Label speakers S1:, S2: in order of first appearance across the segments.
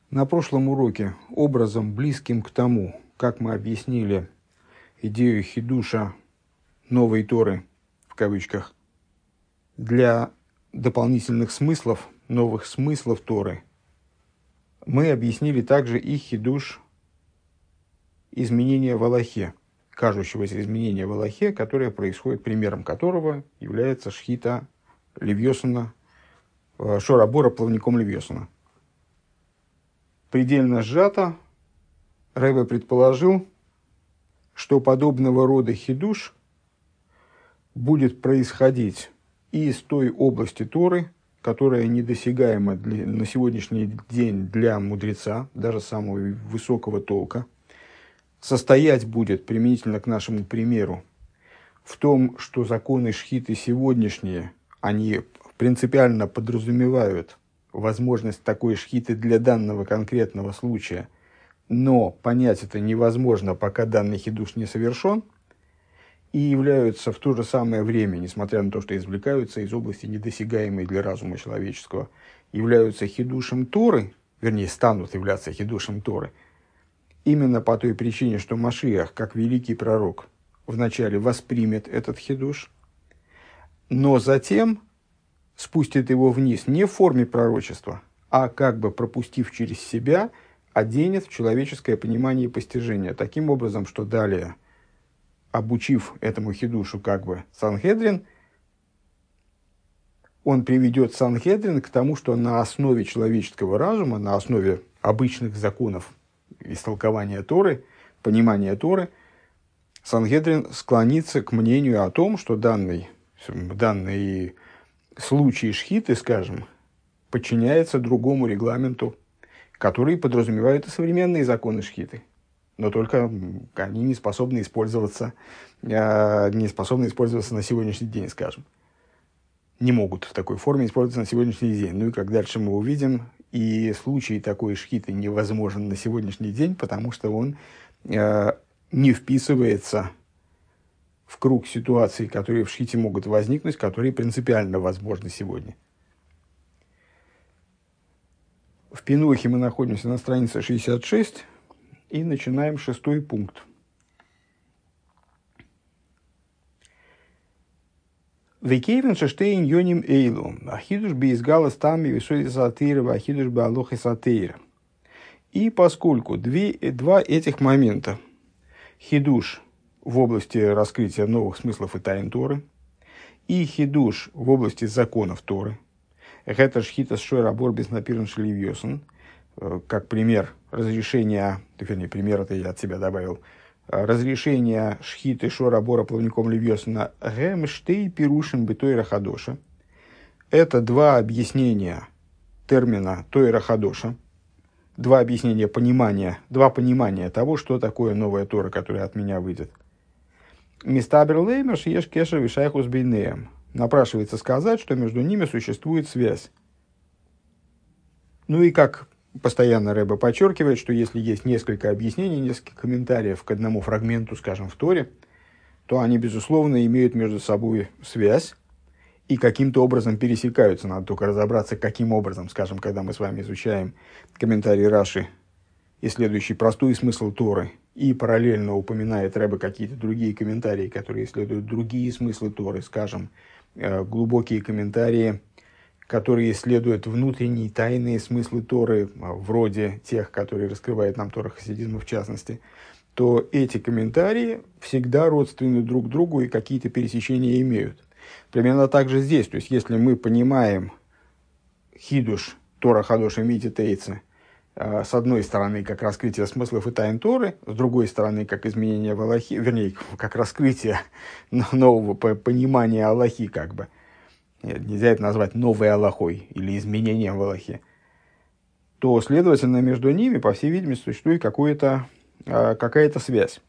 S1: На прошлом уроке образом, близким к тому, как мы объяснили идею хидуша новой Торы, в кавычках, для дополнительных смыслов, новых смыслов Торы, мы объяснили также и хидуш изменения в Алахе, кажущегося изменения в Алахе, которое происходит, примером которого является шхита Левьосана, Шорабора плавником Левьосана. Предельно сжато, Ребе предположил, что подобного рода хидуш будет происходить и из той области Торы, которая недосягаема на сегодняшний день для мудреца, даже самого высокого толка, состоять будет, применительно к нашему примеру, в том, что законы шхиты сегодняшние, они принципиально подразумевают возможность такой шхиты для данного конкретного случая, но понять это невозможно, пока данный хидуш не совершен, и являются в то же самое время, несмотря на то, что извлекаются из области недосягаемой для разума человеческого, являются хидушем Торы, вернее, станут являться хидушем Торы, именно по той причине, что Машиах, как великий пророк, вначале воспримет этот хидуш, но затем спустит его вниз не в форме пророчества, а как бы пропустив через себя, оденет в человеческое понимание и постижение. Таким образом, что далее, обучив этому хидушу как бы Санхедрин, он приведет Санхедрин к тому, что на основе человеческого разума, на основе обычных законов истолкования Торы, понимания Торы, Санхедрин склонится к мнению о том, что данный случай шхиты, скажем, подчиняется другому регламенту, который подразумевает и современные законы шхиты, но только они не способны использоваться на сегодняшний день, скажем. Не могут в такой форме использоваться на сегодняшний день. Ну и как дальше мы увидим, и случай такой шхиты невозможен на сегодняшний день, потому что он не вписывается в круг ситуаций, которые в шхите могут возникнуть, которые принципиально возможны сегодня. В Пинухе мы находимся на странице 66 и начинаем 6-й пункт. Векейвен шештейн йоним эйлу, ахидуш бейзгала стами висоди сатира, ахидуш беалохи сатира. И поскольку два этих момента, хидуш в области раскрытия новых смыслов и тайн Торы, и хидуш в области законов Торы, это шхита с шорабор без напиран шелевьосен, как пример разрешения, пример это я от себя добавил, разрешения шхиты шорабора плавником Левьосена гэмштей пирушин бетойра хадоша. Это два объяснения термина тойра хадоша, два понимания того, что такое новая Тора, которая от меня выйдет. Мистабер леймер еш кешер вишайхус бейнеем. Напрашивается сказать, что между ними существует связь. Ну и как постоянно Ребе подчеркивает, что если есть несколько объяснений, несколько комментариев к одному фрагменту, скажем, в Торе, то они, безусловно, имеют между собой связь и каким-то образом пересекаются. Надо только разобраться, каким образом, скажем, когда мы с вами изучаем комментарий Раши, исследующий простой смысл Торы, и параллельно упоминает Ребе какие-то другие комментарии, которые исследуют другие смыслы Торы, скажем, глубокие комментарии, которые исследуют внутренние тайные смыслы Торы, вроде тех, которые раскрывает нам Тора хасидизма в частности, то эти комментарии всегда родственны друг другу и какие-то пересечения имеют. Примерно так же здесь. То есть, если мы понимаем хидуш Тора Хадоша Мити Тейцы с одной стороны, как раскрытие смыслов и тайн Торы, с другой стороны, как изменение в Алахе, вернее, как раскрытие нового понимания Алахи, как бы. Нельзя это назвать новой Алахой или изменением в Алахе. То, следовательно, между ними, по всей видимости, существует какая-то связь.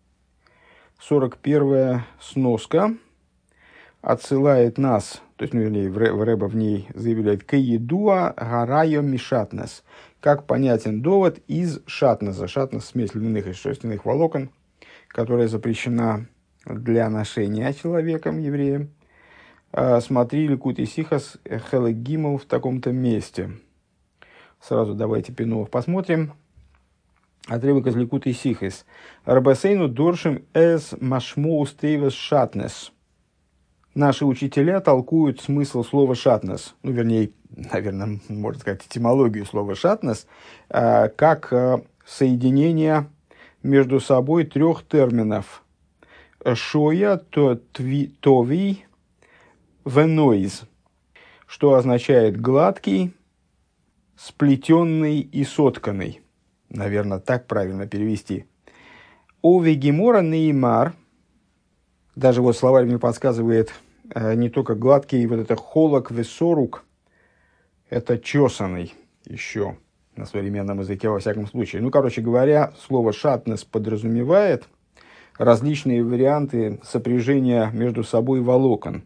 S1: 41-я сноска отсылает нас, то есть, Ребе в ней заявляет, «Каедуа гарайо мишатнес», как понятен довод из шатнеза. Шатнез – смесь льняных и шерстяных волокон, которая запрещена для ношения человеком, евреем. Смотри Ликут и Сихас Хелек Гимл в таком-то месте. Сразу давайте Пинов посмотрим. Отрывок из Ликутей Сихис. Рабасейну доршим эс машмоус тейвес шатнес. Наши учителя толкуют смысл слова шатнес, ну, вернее, наверное, можно сказать, этимологию слова шатнес, как соединение между собой трех терминов. Шоя, тови, венойз, что означает гладкий, сплетенный и сотканный. Наверное, так правильно перевести. Ови гемора неймар, даже вот словарь мне подсказывает, не только гладкий, вот это холок весорук, это чесанный еще на современном языке во всяком случае. Ну, короче говоря, слово шатнес подразумевает различные варианты сопряжения между собой волокон.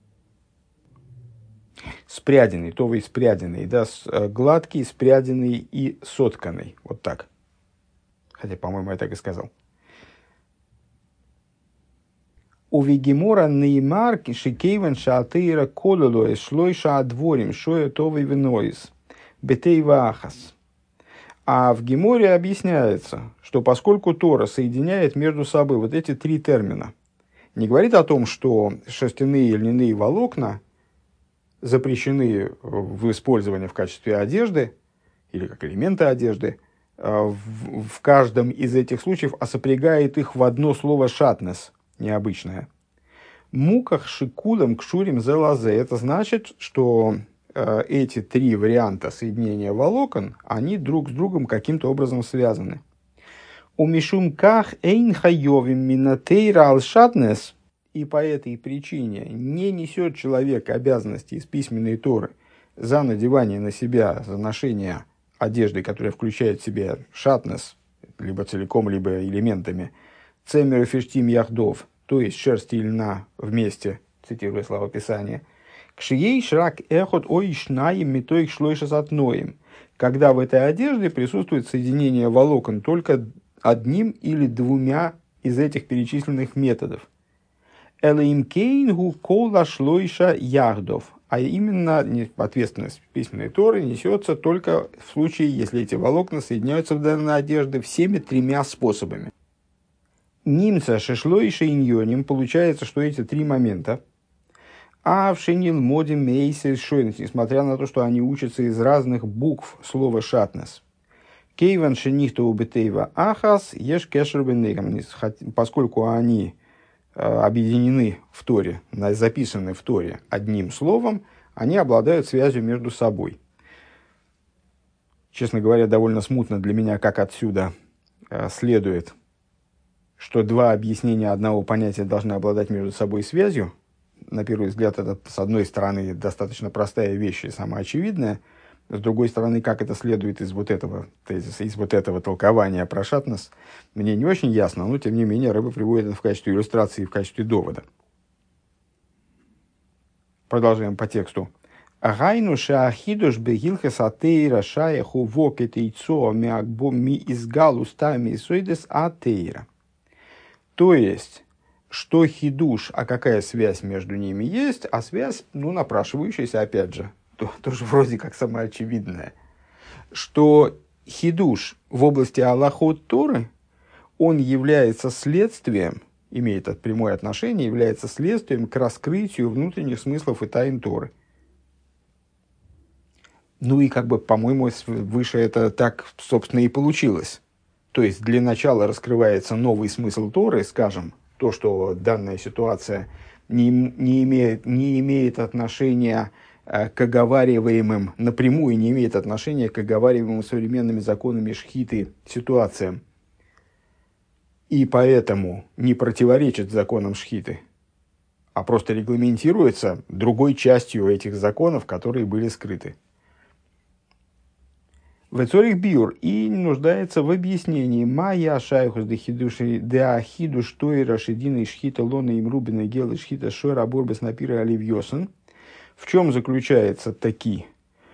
S1: Спряденный, товый спряденный, да, гладкий, спряденный и сотканный. Вот так. Хотя, по-моему, я так и сказал. У Вегемора неймар шикейвен шаатейра кололоэс шлойша адворим шоя товый венойс бетейва ахас. А в Геморе объясняется, что поскольку Тора соединяет между собой вот эти три термина, не говорит о том, что шерстяные и льняные волокна запрещены в использовании в качестве одежды или как элементы одежды, в каждом из этих случаев, а сопрягает их в одно слово «шатнес», необычное. Муках шикулем кшурим зелазе. Это значит, что эти три варианта соединения волокон, они друг с другом каким-то образом связаны. У мишумках эйн хайовим минатейра алшатнес. И по этой причине не несет человек обязанности из письменной Торы за надевание на себя, за ношение одежды, которая включает в себя шатнес, либо целиком, либо элементами, цемер и фештим яхдов, то есть шерсть и льна вместе, цитируя слова Писания, кшией шрак эхот ой шнаем метоик шлойша затноем, когда в этой одежде присутствует соединение волокон только одним или двумя из этих перечисленных методов. Элэймкейнгу кола шлойша яхдов. А именно ответственность письменной Торы несется только в случае, если эти волокна соединяются в данной одежде всеми тремя способами. Нимца шешлойша иньоним, получается, что эти три момента, а в шенил моде мейсер шойнес, несмотря на то, что они учатся из разных букв слова шатнес. Кейван шенихто убетейва ахас еш кешер бенейгам, поскольку они объединены в Торе, записаны в Торе одним словом, они обладают связью между собой. Честно говоря, довольно смутно для меня, как отсюда следует, что два объяснения одного понятия должны обладать между собой связью. На первый взгляд, это, с одной стороны, достаточно простая вещь и самоочевидная. С другой стороны, как это следует из вот этого тезиса, из вот этого толкования про шатнес, мне не очень ясно, но тем не менее Рэбе приводит это в качестве иллюстрации и в качестве довода. Продолжаем по тексту. Агайну шаахидуш бегилхес атеира шаяху вокет яйцо ми изгалу стами сойдес атеира. То есть, что хидуш, а какая связь между ними есть, а связь, напрашивающаяся опять же, тоже вроде как самоочевидное, что хидуш в области алахот Торы, он является следствием, имеет прямое отношение, является следствием к раскрытию внутренних смыслов и тайн Торы. И по-моему, выше это так, собственно, и получилось. То есть, для начала раскрывается новый смысл Торы, скажем, то, что данная ситуация не имеет отношения к оговариваемым, напрямую не имеет отношения к оговариваемым современными законами шхиты ситуациям. И поэтому не противоречит законам шхиты, а просто регламентируется другой частью этих законов, которые были скрыты. Вецорих биур и нуждается в объяснении «Майя шайхус де ахидуш тойра шедина и шхита лона им рубина гел и шхита шойра борбес напира оливьосен». В чем заключается таки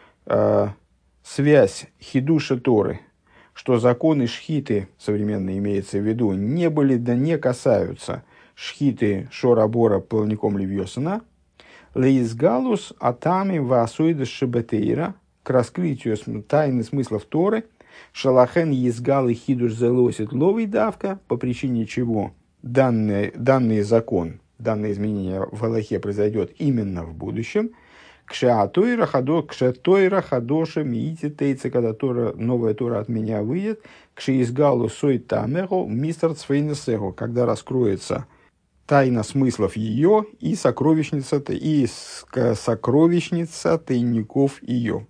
S1: связь хидуша Торы, что законы шхиты, современные имеется в виду, не касаются шхиты шора-бора плавником Левьосана, леизгалус атами ваасуидас шебетейра, к раскрытию тайны смыслов Торы, шалахен езгал и хидуш зелосит ловый давка, по причине чего данный закон, данное изменение в Аллахе произойдет именно в будущем, кшеатойра хадоша миити тейца, когда новая Тора от меня выйдет, кшеизгалу сой тамехо мистер цвейнесехо, когда раскроется тайна смыслов ее и сокровищница тайников ее.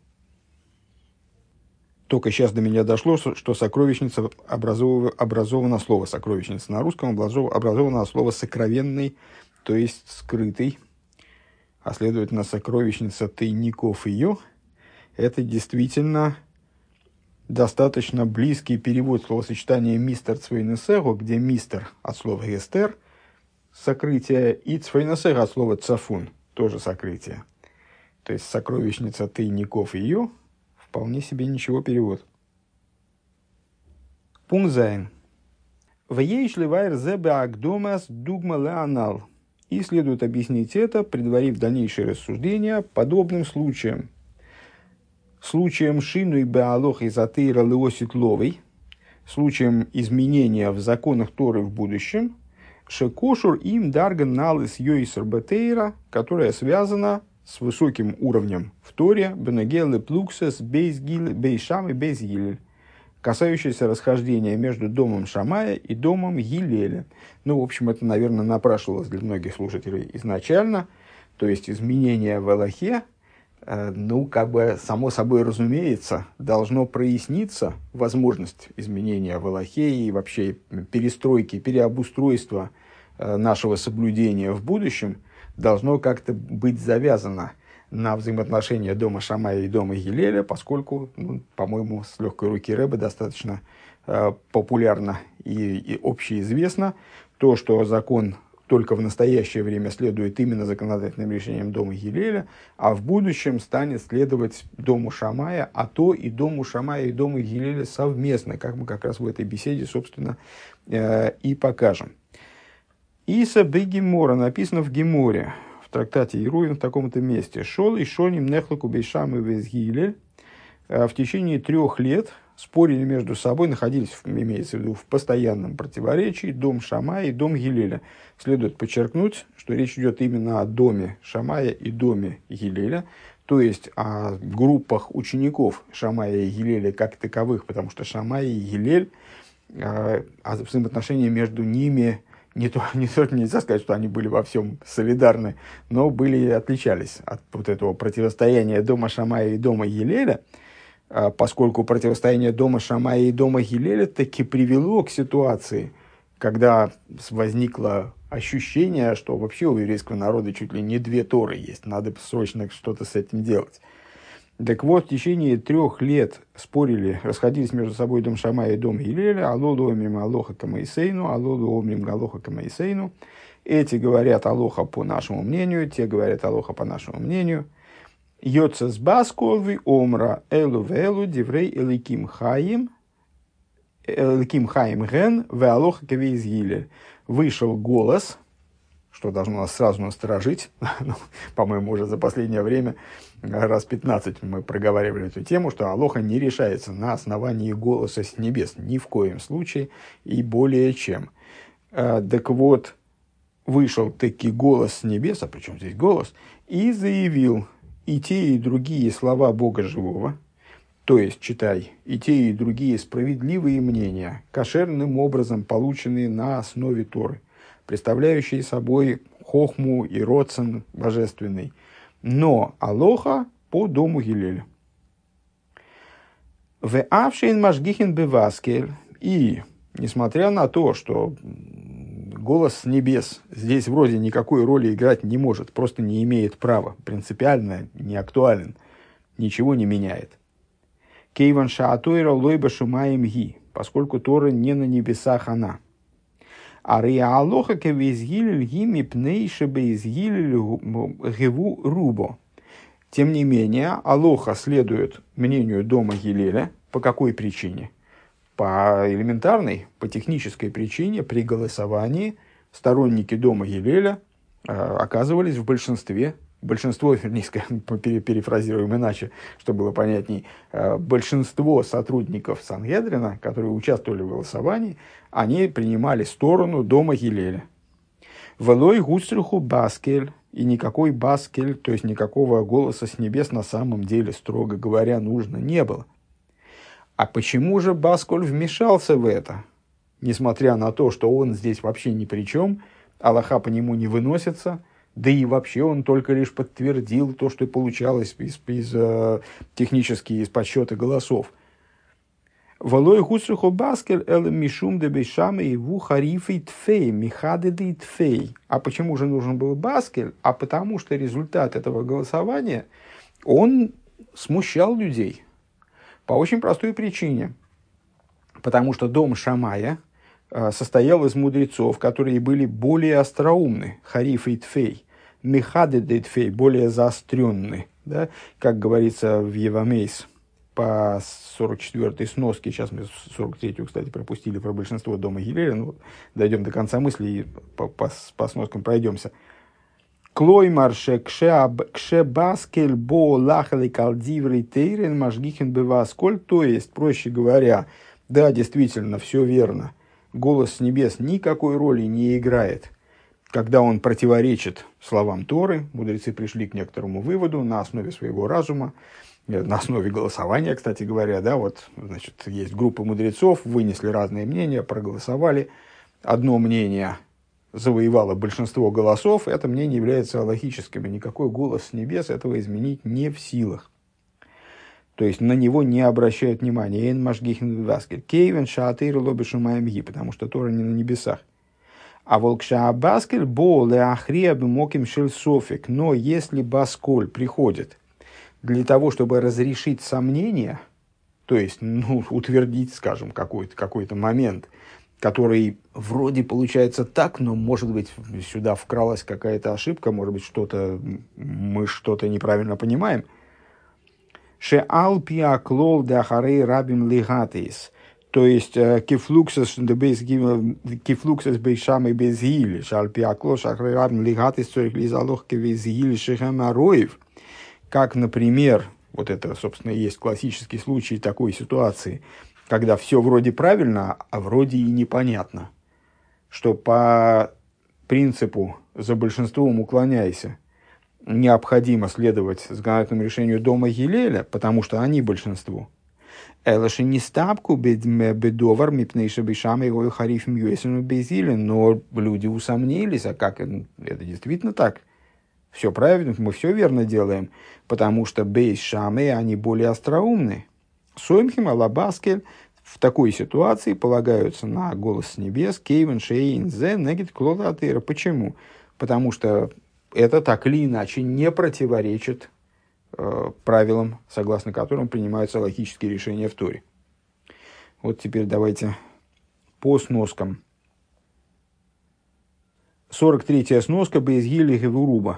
S1: Только сейчас до меня дошло, что сокровищница образовано слово сокровищница на русском, образовано слово сокровенный, то есть скрытый, а следовательно сокровищница тайников ее. Это действительно достаточно близкий перевод словосочетания мистер цвейнесего, где мистер от слова гестер, сокрытие, и цвейнесер от слова цафун, тоже сокрытие. То есть сокровищница тайников ее, вполне себе ничего перевод. Пункт зайн. Веешливайр зебе агдомас дугма леонал. И следует объяснить это, предварив дальнейшие рассуждения, подобным случаем. Случаем шину и беалох из атеира леосит ловой, случаем изменения в законах Торы в будущем, шекошур им дарган налыс йойсер бетейра, которая связана с высоким уровнем в Торе, бенегелы плуксес бейшам и бейзгилель, касающаяся расхождения между домом Шамая и домом Гилеля. Ну, в общем, это, наверное, напрашивалось для многих слушателей изначально, то есть изменения в Аллахе, само собой разумеется, должно проясниться возможность изменения в Аллахе и вообще перестройки, переобустройства нашего соблюдения в будущем, должно как-то быть завязано на взаимоотношения дома Шамая и дома Гилеля, поскольку, по-моему, с легкой руки Ребе достаточно популярно и общеизвестно то, что закон только в настоящее время следует именно законодательным решениям дома Гилеля, а в будущем станет следовать дому Шамая, а то и дому Шамая и дому Гилеля совместно, как мы как раз в этой беседе, собственно, и покажем. Иса бе Гемора, написано в Геморе, в трактате Ируин в таком-то месте. Шол и шоним нехлаку бейшам и везгилель. В течение 3 лет спорили между собой, находились, имеется в виду, в постоянном противоречии дом Шамая и дом Гилеля. Следует подчеркнуть, что речь идет именно о доме Шамая и доме Гилеля, то есть о группах учеников Шамая и Гилеля как таковых, потому что Шамай и Гилель, взаимоотношения между ними не только нельзя сказать, что они были во всем солидарны, но отличались от вот этого противостояния дома Шамая и дома Гилеля, поскольку противостояние дома Шамая и дома Гилеля таки привело к ситуации, когда возникло ощущение, что вообще у еврейского народа чуть ли не 2 Торы есть, надо срочно что-то с этим делать. Так вот, в течение 3 лет спорили, расходились между собой дом Шамая и дом Гилеля, алолу омрим алоха камаисейну, алолу омрим галоха камаисейну. Эти говорят алоха по нашему мнению, те говорят алоха по нашему мнению. Йоцес басковый омра элу вэлу диврей эликим хаим ген ве алоха кавейз Гилель. Вышел голос, что должно нас сразу насторожить. По-моему, уже за последнее время раз 15 мы проговаривали эту тему, что Алоха не решается на основании голоса с небес, ни в коем случае, и более чем. Так вот, вышел таки голос с небес, а причем здесь голос, и заявил и те, и другие слова Бога живого, то есть, читай, и те, и другие справедливые мнения, кошерным образом полученные на основе Торы, представляющие собой хохму и роцен божественный, но алоха по дому Гилеля. В авшейн машгихин беваскель. И, несмотря на то, что голос с небес здесь вроде никакой роли играть не может, просто не имеет права, принципиально не актуален, ничего не меняет. Кейван шаатойра лойба шумаем ги, поскольку Тора не на небесах она. А реалоха кавизгилель гими пнейше бейзгилель геву рубо. Тем не менее, алоха следует мнению дома Гилеля. По какой причине? По элементарной, по технической причине при голосовании сторонники дома Гилеля оказывались в большинстве большинство, вернее, перефразируем иначе, чтобы было понятней, большинство сотрудников Сангедрина, которые участвовали в голосовании, они принимали сторону дома Гилеля. Велой густриху баскель, и никакой баскель, то есть никакого голоса с небес на самом деле, строго говоря, нужно не было. А почему же Баскуль вмешался в это? Несмотря на то, что он здесь вообще ни при чем, Алаха по нему не выносится, да и вообще он только лишь подтвердил то, что получалось технически из подсчета голосов. Волой гусриху баскель элем мишум де бейшаме его харифей тфей, михадеды тфей. А почему же нужен был баскель? А потому что результат этого голосования, он смущал людей. По очень простой причине. Потому что дом Шамая состоял из мудрецов, которые были более остроумны, харифей тфей, михадеды тфей, более заостренны. Да? Как говорится в Евамейс, по 44-й сноске, сейчас мы 43-ю, кстати, пропустили про большинство дома Гилеля, ну, дойдем до конца мысли и по сноскам пройдемся. Клоймарше кше баскель бо лахали калдиврей тейрен мажгихен бевасколь, то есть, проще говоря, да, действительно, все верно, голос с небес никакой роли не играет, когда он противоречит словам Торы. Мудрецы пришли к некоторому выводу на основе своего разума, на основе голосования, кстати говоря, да, вот, значит, есть группа мудрецов, вынесли разные мнения, проголосовали. Одно мнение завоевало большинство голосов, это мнение является логическим, и никакой голос с небес этого изменить не в силах. То есть на него не обращают внимания. Эйн машгихн васкель кейвен шаатейр лобишу маемги, потому что Тора не на небесах. А волкша баскель бо леахрия бимоким шельсофик. Но если басколь приходит для того, чтобы разрешить сомнения, то есть утвердить, скажем, какой-то момент, который вроде получается так, но, может быть, сюда вкралась какая-то ошибка, может быть, мы что-то неправильно понимаем. Шеал пиаклол дахарей рабим лигатис. То есть кифлуксес бейшамы безгили. Шеал пиаклол шахарей рабим лигатис цорих лизалох кевезгили шехем ароев. Как, например, вот это, собственно, и есть классический случай такой ситуации, когда все вроде правильно, а вроде и непонятно. Что по принципу «за большинством уклоняйся» необходимо следовать законодательному решению дома Гилеля, потому что они большинство. Элаши не стапку бедовар мипнейша бешам его хариф мьюэсину безили, но люди усомнились, а как это действительно так? Все правильно, мы все верно делаем, потому что бейшамы, они более остроумны. Соймхим алабаскель в такой ситуации полагаются на голос с небес, кейвен шейн зе негит клодатыра. Почему? Потому что это так или иначе не противоречит правилам, согласно которым принимаются логические решения в Торе. Вот теперь давайте по сноскам. 43-я сноска Бейзгиль и Гевуруба.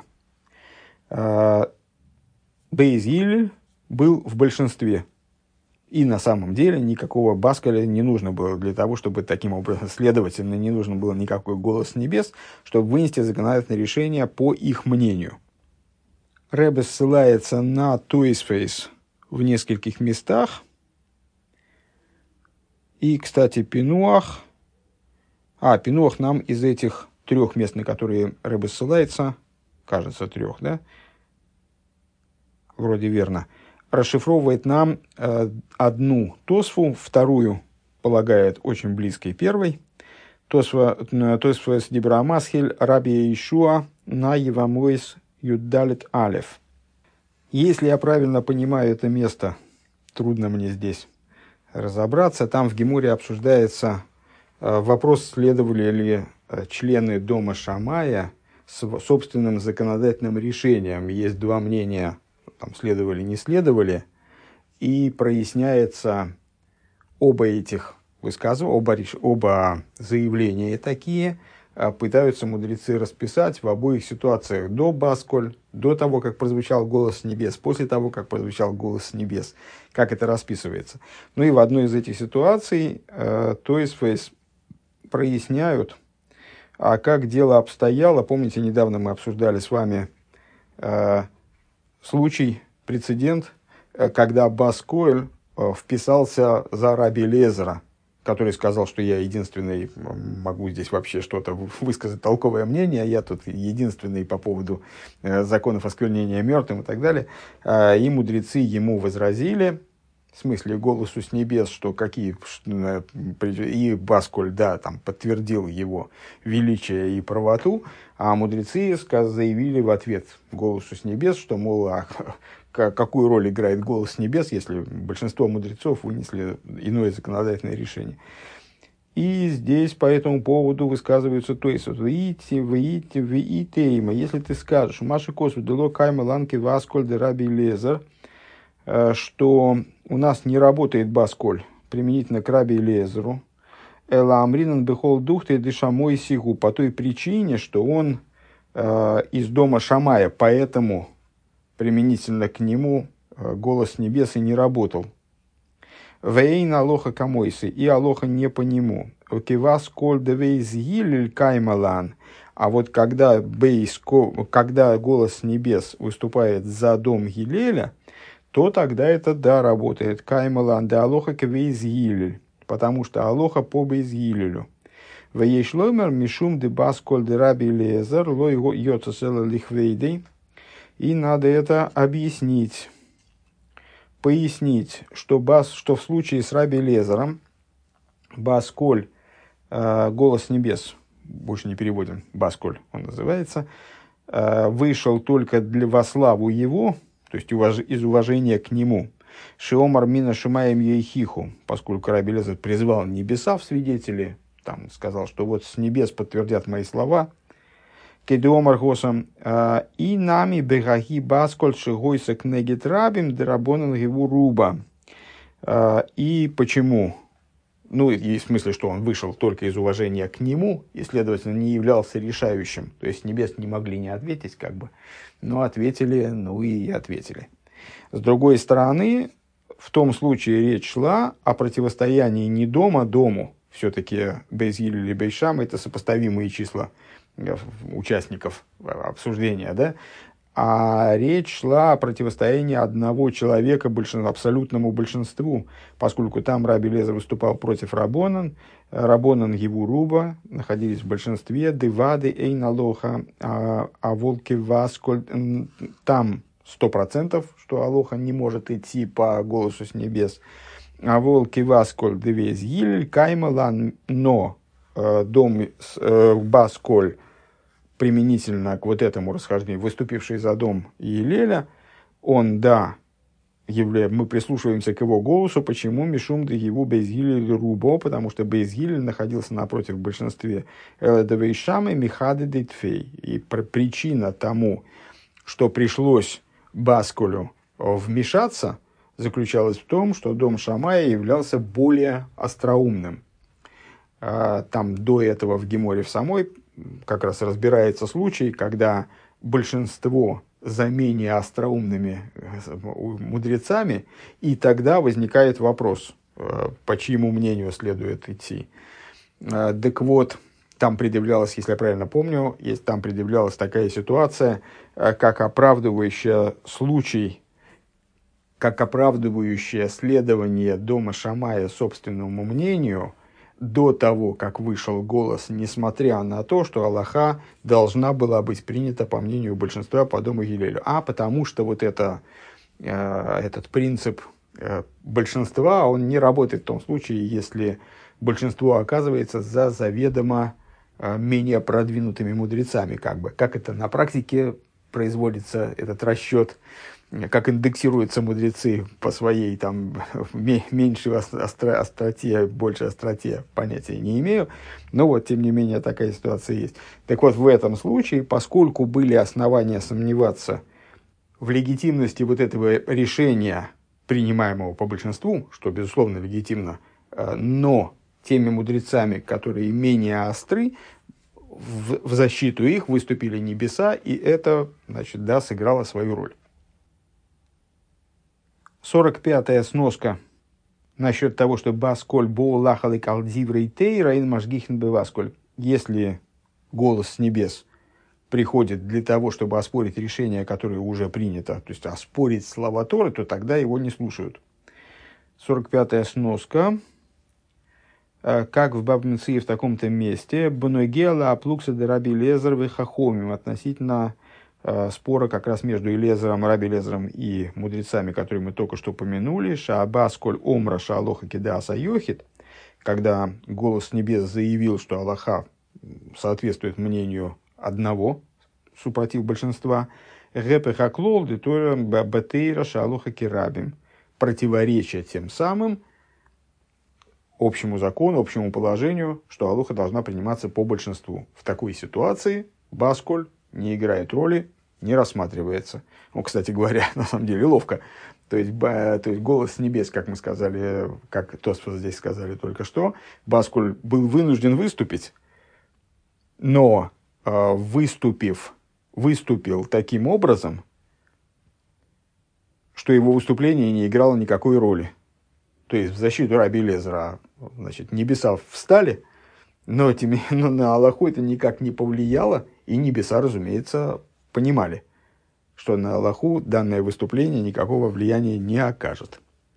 S1: Бейзгиль был в большинстве. И на самом деле никакого баскаля не нужно было для того, чтобы таким образом, следовательно, не нужно было никакой голос с небес, чтобы вынести законодательное решение по их мнению. Ребе ссылается на Тойсфейс в нескольких местах. И, кстати, Пинуах нам из этих 3 мест, на которые Ребе ссылается, кажется, 3, да? Вроде верно. Расшифровывает нам одну Тосфу, вторую полагает очень близкой первой. Тосфа с Дибрамасхель Раби Ишуа на Евамойс Юддалит Алеф. Если я правильно понимаю это место, трудно мне здесь разобраться, там в Геморе обсуждается вопрос, следовали ли члены дома Шамая с собственным законодательным решением. Есть 2 мнения, там, следовали, не следовали, и проясняется оба этих высказывания, оба заявления такие, пытаются мудрецы расписать в обоих ситуациях: до Басколь, до того, как прозвучал голос с небес, после того, как прозвучал голос с небес, как это расписывается. Ну и в одной из этих ситуаций Тойсфейс проясняют, а как дело обстояло. Помните, недавно мы обсуждали с вами случай, прецедент, когда Бас-Коль вписался за раби Элиэзера, который сказал, что я единственный могу здесь вообще что-то высказать толковое мнение, я тут единственный по поводу законов осквернения мертвым и так далее. И мудрецы ему возразили, в смысле голосу с небес, что какие... И Бас-Коль, да, там подтвердил его величие и правоту, а мудрецы заявили в ответ голосу с небес, что, мол, какую роль играет голос с небес, если большинство мудрецов вынесли иное законодательное решение. И здесь по этому поводу высказываются тойсот. Если ты скажешь, Маши Косу дело кайма ланки Бас-Коль де раби Элиэзер, что у нас не работает Бас-Коль применительно к раби Элиэзеру, эла амринан бехол духте дешамой сигу, по той причине, что он из дома Шамая, поэтому применительно к нему голос небес и не работал. Вейн алоха камойсы, и алоха не по нему. Окивас коль девейз гилель каймалан. А вот когда голос небес выступает за дом Гилеля, то тогда это да работает. Каймалан да алоха квейз гилель, потому что алоха по бейз гилелю. Вейшломер мишум де бас коль де раби Элиэзер лой йоцесела лихвейдей. И надо это объяснить, пояснить, что в случае с раби Элиэзером Бас-Коль, голос небес, больше не переводим, Бас-Коль он называется, вышел только во славу его, то есть из уважения к нему. Шиомар мина шимаем ейхиху, поскольку раби Элиэзер призвал небеса в свидетели, там сказал, что вот с небес подтвердят мои слова. Кедуомар госам и нами бегаги Бас-Коль шигойса кнегит рабим драбонан гиву руба. И почему? Ну, и в смысле, что он вышел только из уважения к нему и, следовательно, не являлся решающим. То есть небес не могли не ответить, как бы, но ответили, ну и ответили. С другой стороны, в том случае речь шла о противостоянии не дома дому. Все-таки Бейз Гилель или Бейз Шамай — это сопоставимые числа участников обсуждения, да? А речь шла о противостоянии одного человека абсолютному большинству, поскольку там раби Элиэзер выступал против Рабонан, Рабонан Гиву Руба находились в большинстве, Девады Эйн Алоха, а волки Вас-Коль, там 100%, что Алоха не может идти по голосу с небес, а волки Вас-Коль Девез Гилель Каймалан, но дом Бас-Коль применительно к вот этому расхождению, выступивший за дом Гилеля, он, да, мы прислушиваемся к его голосу. Почему? Мишум де его Бейз Гилель Рубо, потому что Бейз Гилель находился напротив в большинстве. Элэдэвэйшамэ михады дейтфей. И причина тому, что пришлось Бас-Колю вмешаться, заключалась в том, что дом Шамая являлся более остроумным. Там до этого в Геморе в самой как раз разбирается случай, когда большинство за менее остроумными мудрецами, и тогда возникает вопрос, по чьему мнению следует идти. Так вот, там предъявлялась, если я правильно помню, там предъявлялась такая ситуация, как оправдывающая случай, как оправдывающее следование дома Шамая собственному мнению до того, как вышел голос, несмотря на то, что Алаха должна была быть принята по мнению большинства по дому Гилелю. А потому что вот этот принцип большинства, он не работает в том случае, если большинство оказывается за заведомо менее продвинутыми мудрецами. Как это на практике производится, этот расчет, как индексируются мудрецы по своей там меньшей остроте, большей остроте, понятия не имею. Но вот, тем не менее, такая ситуация есть. Так вот, в этом случае, поскольку были основания сомневаться в легитимности вот этого решения, принимаемого по большинству, что, безусловно, легитимно, но теми мудрецами, которые менее остры, в защиту их выступили небеса, и это, значит, да, сыграло свою роль. 45-я сноска насчет того, что Бас-Коль бо лахалы калдиврей тей раин машгихен бе Бас-Коль. Если голос с небес приходит для того, чтобы оспорить решение, которое уже принято, то есть оспорить слова Торы, то тогда его не слушают. 45-я сноска. Как в Бава Меции в таком-то месте, боногела аплукса де раби Лезер вехахомим, относительно спора как раз между Элезером, раби Лезером и мудрецами, которые мы только что упомянули, шааба сколь омра шаалоха кидаса йохит, когда голос с небес заявил, что Аллаха соответствует мнению одного, супротив большинства, гэпэхаклол детора батейра шаалоха кирабим, противоречия тем самым общему закону, общему положению, что алоха должна приниматься по большинству. В такой ситуации басколь не играет роли, не рассматривается. Ну, кстати говоря, на самом деле ловко. То есть голос с небес, как мы сказали, как Тосфос здесь сказали только что, баскуль был вынужден выступить, но выступил таким образом, что его выступление не играло никакой роли. То есть в защиту раби Лезера, значит, небеса встали, но на Аллаху это никак не повлияло, и небеса, разумеется, понимали, что на Аллаху данное выступление никакого влияния не окажет.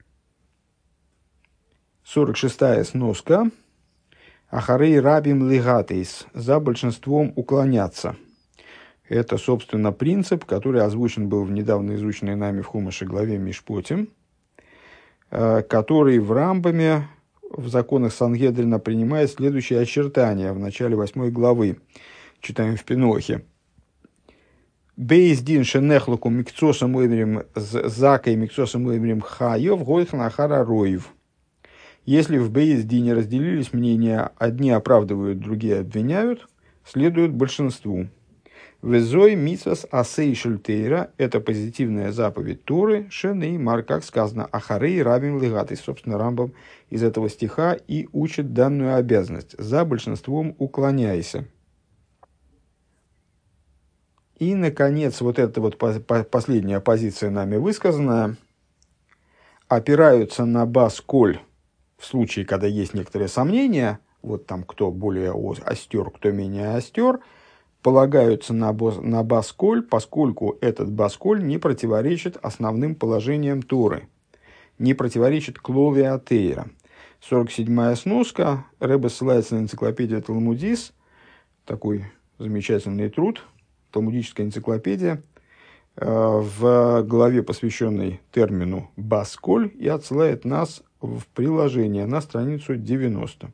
S1: 46-я сноска. Ахарей рабим лигатейс. За большинством уклоняться. Это, собственно, принцип, который озвучен был в недавно изученной нами в Хумаше главе Мишпотим, который в Рамбаме, в законах Сангедрина, принимает следующие очертания в начале 8 главы. Читаем в Пинохе. Бейздин шенехлуку микцосом уэврим закой микцосом уэврим хайов гойхан ахара роев. Если в Бейздине разделились мнения, одни оправдывают, другие обвиняют, следует большинству. Везой митсвас асейшель тейра – это позитивная заповедь Торы, шенеймар, как сказано, ахарей рабим лигатый. Собственно, Рамбам из этого стиха и учит данную обязанность. За большинством уклоняйся. И, наконец, вот эта вот последняя позиция нами высказанная, опираются на бас-коль в случае, когда есть некоторые сомнения, вот там кто более остер, кто менее остер, полагаются на бас-коль, поскольку этот бас-коль не противоречит основным положениям Торы, не противоречит клоле атеира. 47-я сноска, Ребе ссылается на энциклопедию Талмудис, такой замечательный труд, талмудическая энциклопедия, в главе, посвященной термину «басколь», и отсылает нас в приложение на страницу 90.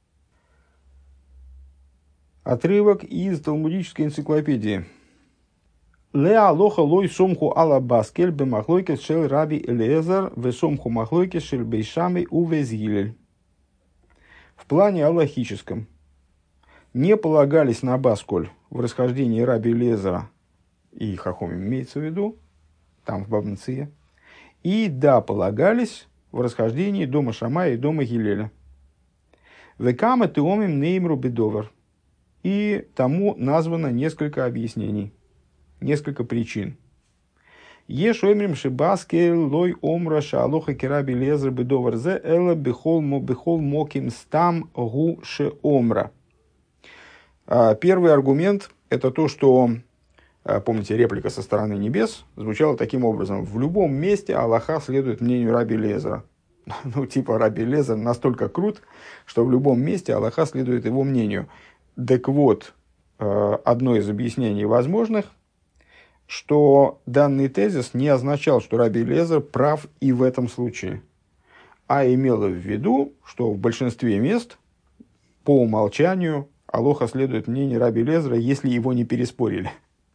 S1: Отрывок из талмудической энциклопедии. «Леа лоха лой сомху ала баскель бемахлойкес шел раби Элиэзер ве сомху махлойкес шел бейшами увезгилель». В плане аллахическом не полагались на басколь в расхождении раби Элиэзера и Хахомим, имеется в виду, там в Бава Меции, и да, полагались в расхождении дома Шамая и дома Гилеля. «Векама теомим неймру бедовар». И тому названо несколько объяснений, несколько причин. «Еш оймрим шибаске лой омра шаалоха кераби лезер бедовар зе эла бихол моким стам гу ше омра». Первый аргумент – это то, что, помните, реплика со стороны небес звучала таким образом: в любом месте Аллаха следует мнению раби Лезера. Ну, типа раби Лезер настолько крут, что в любом месте Аллаха следует его мнению. Так вот, одно из объяснений возможных, что данный тезис не означал, что раби Лезер прав и в этом случае, а имело в виду, что в большинстве мест по умолчанию Аллаха следует мнению раби Лезера, если его не переспорили.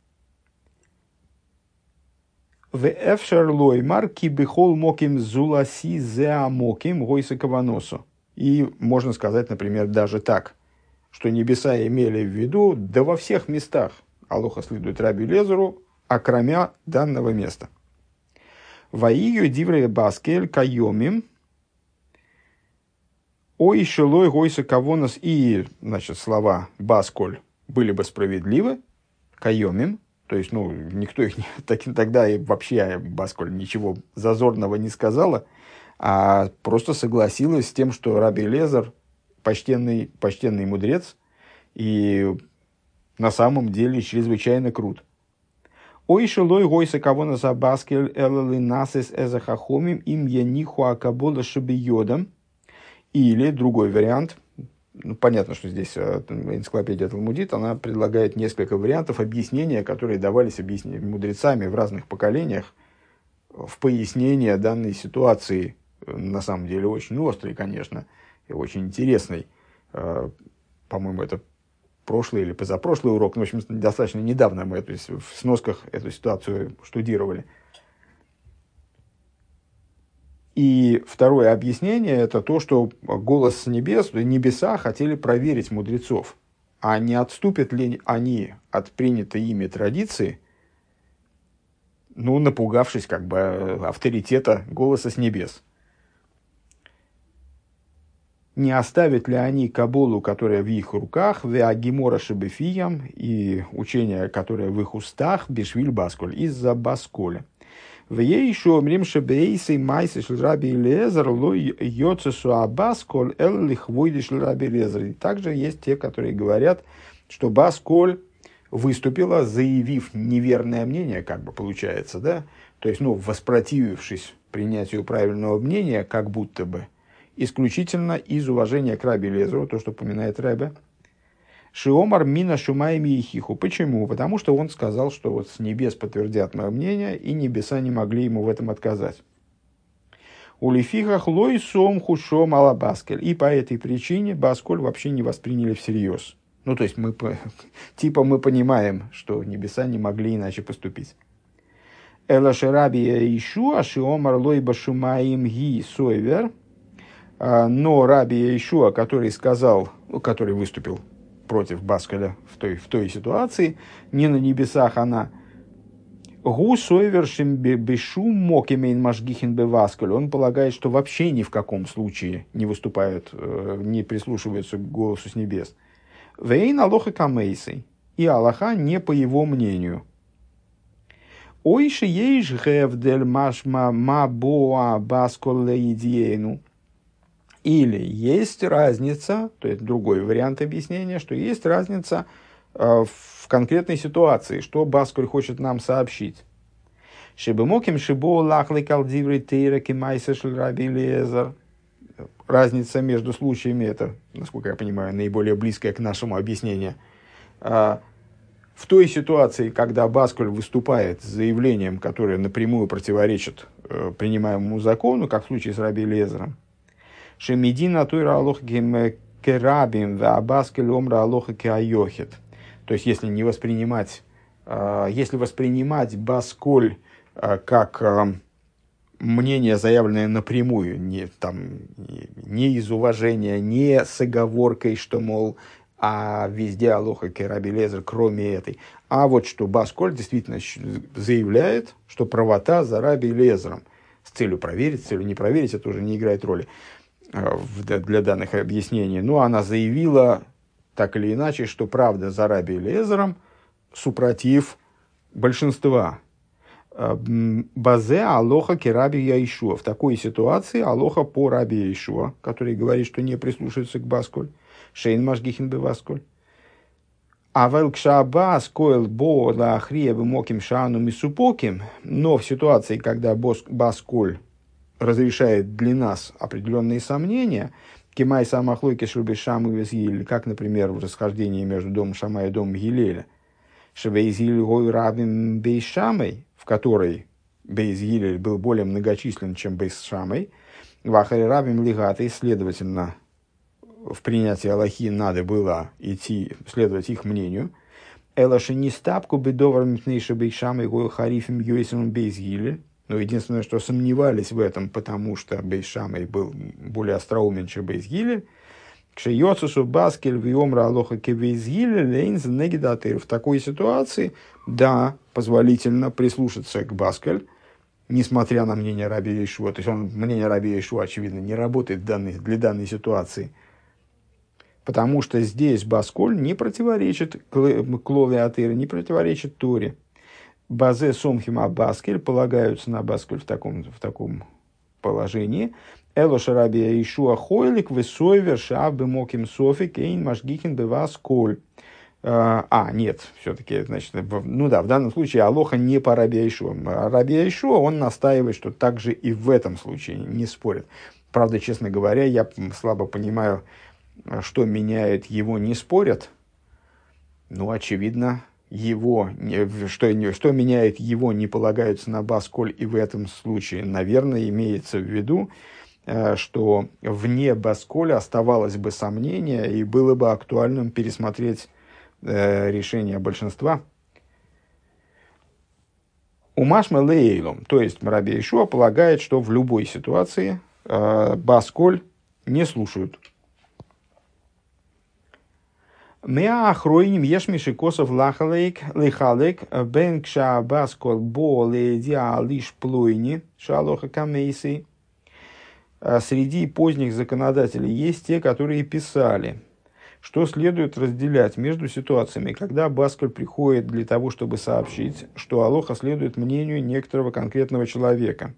S1: И можно сказать, например, даже так, что небеса имели в виду, да во всех местах Аллаха следует раби Лезеру, окромя данного места. Ваию диврея баскель кайомим, ой шелой гойса кавонос, и, значит, слова басколь были бы справедливы, кайомим, то есть, никто их тогда и вообще басколь ничего зазорного не сказала, а просто согласилась с тем, что раби Лезер почтенный мудрец, и на самом деле чрезвычайно крут. Ой, шелой гойса кого на забаскель элли насис эзахахомим им яниху акабола шабиодом. Или другой вариант. Ну, понятно, что здесь энциклопедия Талмудит, она предлагает несколько вариантов объяснения, которые давались мудрецами в разных поколениях в пояснение данной ситуации, на самом деле очень острой, конечно, и очень интересной. По-моему, это прошлый или позапрошлый урок, но, в общем, достаточно недавно мы в сносках эту ситуацию штудировали. И второе объяснение – это то, что голос с небес, небеса хотели проверить мудрецов, а не отступят ли они от принятой ими традиции, ну, напугавшись как бы авторитета голоса с небес. Не оставят ли они Кабулу, которая в их руках, веагимора шебефиям, и учение, которое в их устах, бешвиль басколь, из-за басколя. В ей еще мрим шебейсы майсы шлраби лезер лой йоцесу абасколь эл лихвойди шлраби лезер. И также есть те, которые говорят, что басколь выступила, заявив неверное мнение, как бы получается, да, то есть, ну, воспротивившись принятию правильного мнения, как будто бы, исключительно из уважения к Раби Лезеру, то, что упоминает Ребе. Шиомар мина шумаеми и хиху. Почему? Потому что он сказал, что вот с небес подтвердят мое мнение, и небеса не могли ему в этом отказать. Улифихах лой сом хушом алабаскель. И по этой причине Басколь вообще не восприняли всерьез. Ну, то есть, мы понимаем, что небеса не могли иначе поступить. Эла шерабия Ишуа шиомар лой башумаим ги сойвер. Но Раби Ишуа, который сказал, который выступил против Басколя в той ситуации, не на небесах она, гу сойвершим бешум мокимейн машгихин бевасколь, он полагает, что вообще ни в каком случае не выступают, не прислушиваются к голосу с небес. Вейн алоха камейсей, и Аллаха не по его мнению. Ойши ейш гевдель машма мабоа баскол леидиену. Или есть разница, то есть другой вариант объяснения, что есть разница в конкретной ситуации, что Басколь хочет нам сообщить. Шибымоким шибо лахли калдиври тейра кимайса шельраби лезер. Разница между случаями, это, насколько я понимаю, наиболее близкая к нашему объяснению. В той ситуации, когда Басколь выступает с заявлением, которое напрямую противоречит принимаемому закону, как в случае с Раби Лезером, Шемедина туйра алоха керабим ва Басколь омра алоха кеайохет. То есть, если воспринимать Басколь как мнение, заявленное напрямую, не из уважения, не с оговоркой, что, мол, а везде алоха кераби лезер, кроме этой. А вот что Басколь действительно заявляет, что правота за Раби Лезером. С целью проверить, с целью не проверить, это уже не играет роли для данных объяснений. Но она заявила так или иначе, что правда за Раби Лезером супротив большинства. Базе алоха кераби Яишуа. В такой ситуации алоха по Раби Яишуа, который говорит, что не прислушивается к Басколь. Шейн машгихин бе Басколь. Авел кшабас коэл бо лахрия бемоким шану мисупоким. Но в ситуации, когда Басколь разрешает для нас определенные сомнения, кимай самахлойки шубы шамы везгиль, как, например, в расхождении между домом Шама и домом Гилеля, шевейзиль гой рабим бейшамой, в которой Бейс Гилель был более многочислен, чем Бейс Шамой, вахари рабим лигатой, следовательно, в принятии Аллахи надо было следовать их мнению. Элаши не стапку бедовар митнейши Бейс Шамой гой харифим юэсим Бейс Гилель. Но единственное, что сомневались в этом, потому что Бейс Шамой был более остроумен, чем Бейс Гилель. Кшейоцусу баскель виомра алоха кебейс Гилель лейнз негидатыр. В такой ситуации, да, позволительно прислушаться к Баскель, несмотря на мнение Раби Яишуа. То есть мнение Раби Яишуа, очевидно, не работает для данной ситуации. Потому что здесь Басколь не противоречит Клоле Атыре, не противоречит Торе. Базе Сомхима Баскель полагаются на Баскель в таком положении. Элоша Раби Яишуа хойлик весойвер шаб бемоким софик эйн машгихин бевасколь. Нет, все-таки, значит, ну да, в данном случае алоха не по Раби Йошуа. Раби Йошуа, он настаивает, что также и в этом случае не спорит. Правда, честно говоря, я слабо понимаю, что меняет его не спорят. Ну, очевидно, что меняет его не полагаются на басколь и в этом случае. Наверное, имеется в виду, что вне басколя оставалось бы сомнение и было бы актуальным пересмотреть решение большинства. Умашма лейлом, то есть Раби Йошуа полагает, что в любой ситуации басколь не слушают. Меа охройним ешмиши косов лахалейк бен кша басколь бо леедиа лиш плойни шалоха камейсы. Среди поздних законодателей есть те, которые писали, что следует разделять между ситуациями, когда басколь приходит для того, чтобы сообщить, что алоха следует мнению некоторого конкретного человека.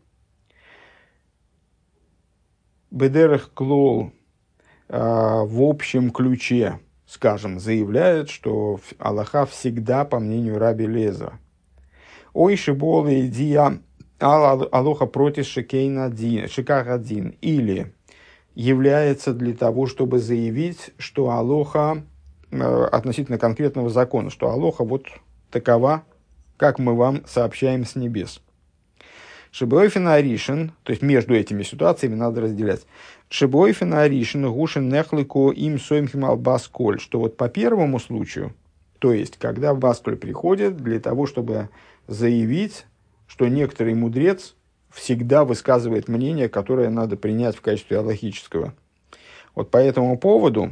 S1: Бедерах клол в общем ключе, скажем, заявляет, что алоха всегда по мнению Раби Лезера. Ой шибол идия алоха против шиках один, или является для того, чтобы заявить, что алоха относительно конкретного закона, что алоха вот такова, как мы вам сообщаем с небес. Шибойфен аришен, то есть между этими ситуациями надо разделять. Шибойфен аришен гушен нехлыко им соймхим албасколь, что вот по первому случаю, то есть когда басколь приходит для того, чтобы заявить, что некоторый мудрец всегда высказывает мнение, которое надо принять в качестве алахического. Вот по этому поводу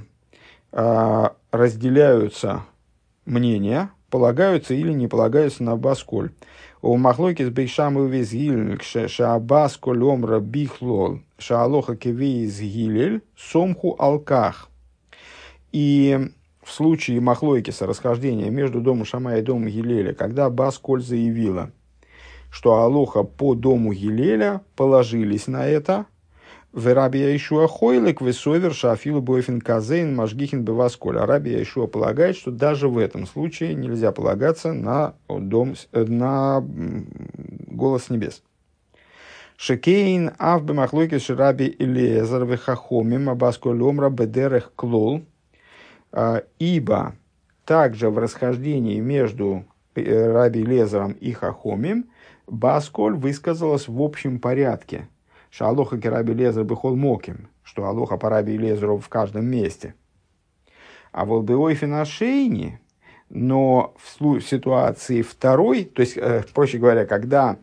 S1: разделяются мнения, полагаются или не полагаются на басколь. У махлойки с бейшам и визгиль шаабасколь омра бихлол шаалоха кеви изгилель сомху алках. И в случае махлойкиса, расхождения между домом Шамая и домом Гилеля, когда басколь заявила, что алоха по дому Гилеля положились на это, в Раби Йошуа хойлек весовер шафилу бойфин казейн машгихин бевасколь. А Раби Йошуа полагает, что даже в этом случае нельзя полагаться на голос небес. Шекейн авбе махлойкис Раби Элиэзер вехахомим абасколь омра бедерех клол. Ибо также в расхождении между Раби Элиэзером и Хахомим басколь высказалась в общем порядке. Шалоха ки Раби Элиэзер бехол моким, что алоха по Раби Элиэзеру в каждом месте. А вот беойфен ашейни, но в ситуации второй, то есть, проще говоря, когда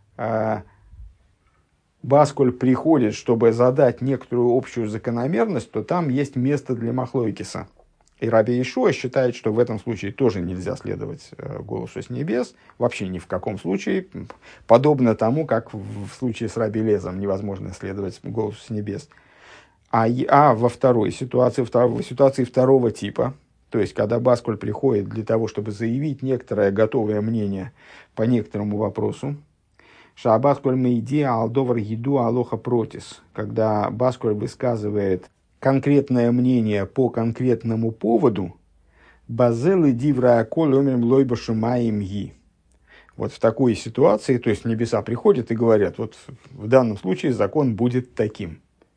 S1: басколь приходит, чтобы задать некоторую общую закономерность, то там есть место для махлойкиса. И Раби Йошуа считает, что в этом случае тоже нельзя следовать голосу с небес, вообще ни в каком случае, подобно тому, как в случае с Раби Элиэзером невозможно следовать голосу с небес. А во второй ситуации, ситуации второго типа, то есть когда басколь приходит для того, чтобы заявить некоторое готовое мнение по некоторому вопросу, шаабасколь мейди алдовар еду алоха протис, когда басколь высказывает конкретное мнение по конкретному поводу, базелы дивра коль омем лойбашу маим ги. Вот в такой ситуации, то есть небеса приходят и говорят, вот в данном случае закон будет таким.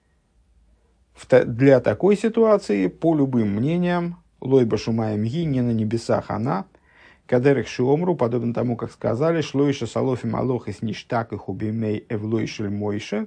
S1: Для такой ситуации, по любым мнениям, лойбашу маим ги не на небесах она, кадерых шиомру, подобно тому, как сказали, шлойша салофим алох из ништак и хубимей эвлойшель мойше,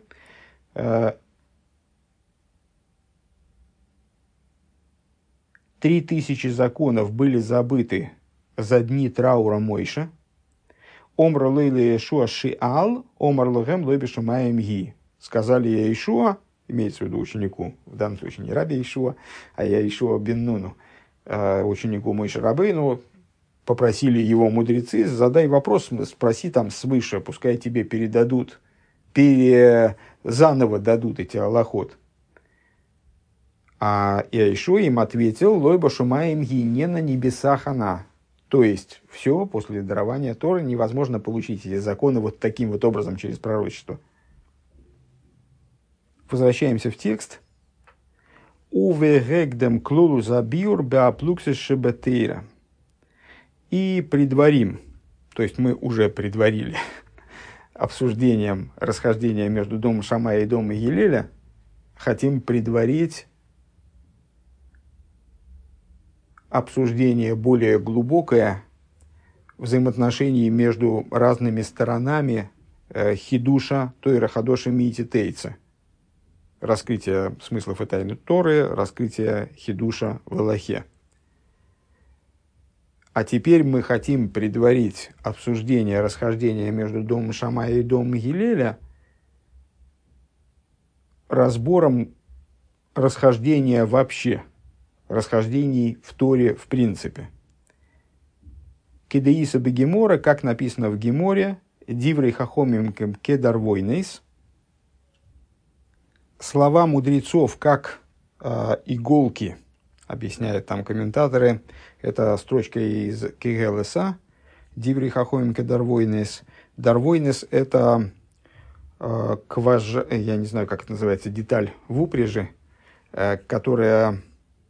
S1: 3000 законов были забыты за дни траура Мойше. Омра лейли Йошуа шиал, омар лохем лойбишу маем ги. Сказали Йошуа, имеется в виду ученику, в данном случае не Раби Йошуа, а Йошуа бен Нуну, ученику Мойше Рабейну, попросили его мудрецы, задай вопрос, спроси там свыше, пускай тебе передадут, заново дадут эти алахот. А Йошуа им ответил, лойба шумаем ги не на небесах она. То есть, все, после дарования Торы невозможно получить эти законы вот таким вот образом, через пророчество. Возвращаемся в текст. Уве гегдем клолу забиур беаплуксис шебетейра. и предварим, то есть мы уже предварили обсуждением расхождения между домом Шамая и домом Гилеля, хотим предварить обсуждение более глубокое взаимоотношений между разными сторонами хидуша Тойра Хадоша Мити Тейца. Раскрытие смыслов и тайны Торы, раскрытие хидуша в Алахе. А теперь мы хотим предварить обсуждение расхождения между домом Шамая и домом Гилеля разбором расхождения вообще, расхождений в Торе в принципе. Кедеиса бегемора, как написано в Геморе, диврей хахомим кедар войнейс, слова мудрецов как иголки, объясняют там комментаторы, это строчка из Кегелеса, диврей хахомим кедар войнейс. Дарвойнес – это я не знаю, как это называется, деталь в упряжи, которая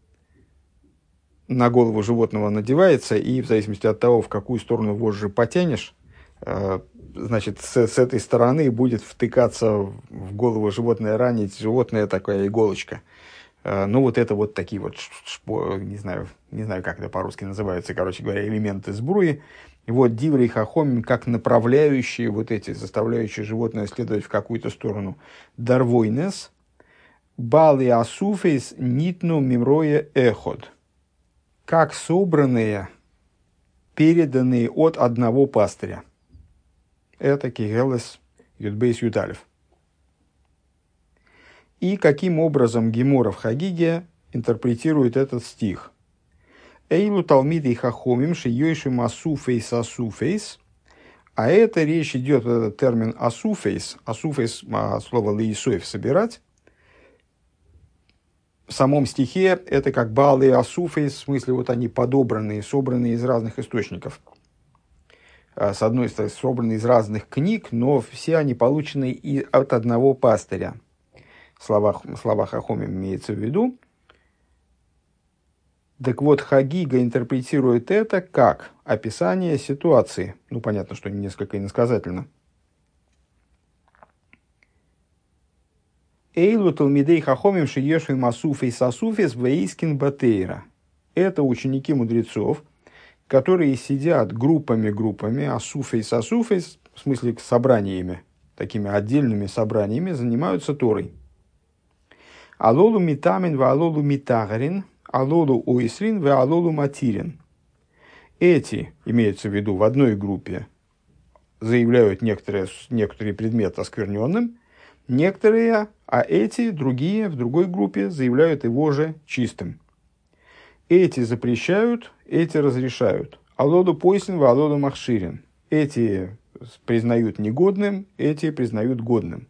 S1: на голову животного надевается, и в зависимости от того, в какую сторону вожжи потянешь, значит, с этой стороны будет втыкаться в голову животное, ранить животное, такая иголочка. Ну, вот это вот такие вот, не знаю, как это по-русски называется, короче говоря, элементы сбруи. И вот диврей хахомим, как направляющие вот эти, заставляющие животное следовать в какую-то сторону. Дарвойнес, бали асуфейс нитну мимроя эход. Как собранные, переданные от одного пастыря. Это Кегелес Юдбейс Юталев. И каким образом Гемора в Хагиге интерпретирует этот стих? Эйлу талмиды хахомим шиёйшим асуфейс асуфейс. А это речь идет, этот термин асуфейс, асуфейс, слово лейсоев, собирать. В самом стихе это как баалы асуфейс, в смысле вот они подобранные, собранные из разных источников. С одной стороны, собраны из разных книг, но все они получены и от одного пастыря. В словах Хахомим имеется в виду. Так вот, Хагига интерпретирует это как описание ситуации. Ну, понятно, что несколько иносказательно. Эйлу талмидей хахомим шиешви масуфей сасуфис вейскин батейра. Это ученики мудрецов, которые сидят группами, асуфей сасуфис, в смысле собраниями, такими отдельными собраниями, занимаются Торой. Алолу митамин ва алолу митагарин, алолу уисрин ва алолу матирин. Эти, имеются в виду, в одной группе заявляют некоторые предметы оскверненным, некоторые, а эти, другие, в другой группе заявляют его же чистым. Эти запрещают, эти разрешают. Алоду пойсин ва алоду махширин. Эти признают негодным, эти признают годным.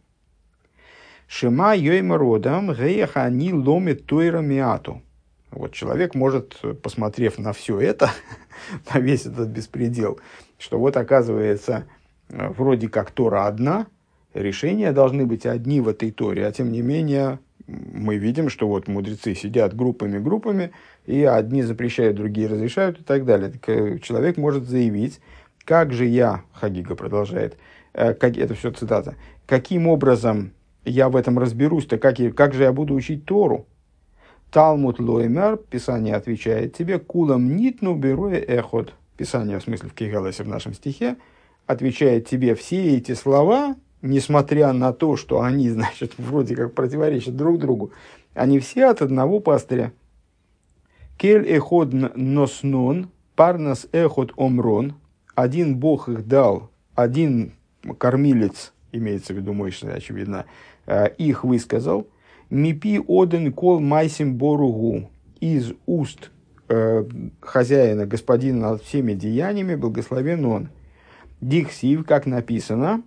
S1: Шема йойма родам геяха они ломит тойра миату. Вот человек может, посмотрев на все это, на весь этот беспредел, что вот оказывается, вроде как Тора одна, решения должны быть одни в этой Торе, а тем не менее мы видим, что вот мудрецы сидят группами, и одни запрещают, другие разрешают и так далее. Так, человек может заявить, как же я, Хагига продолжает, это все цитата, каким образом я в этом разберусь-то, как же я буду учить Тору? Талмуд лоймер, Писание отвечает тебе, кулам нитну беруя эхот. Писание, в смысле в Кегелесе в нашем стихе, отвечает тебе все эти слова, несмотря на то, что они, значит, вроде как противоречат друг другу, они все от одного пастыря. Кель эход носнон, парнас эход омрон. Один Бог их дал, один кормилец, имеется в виду Мойше, очевидно, их высказал. Мипи оден кол майсим боругу. Из уст хозяина, господина над всеми деяниями, благословен он. Диксив, как написано,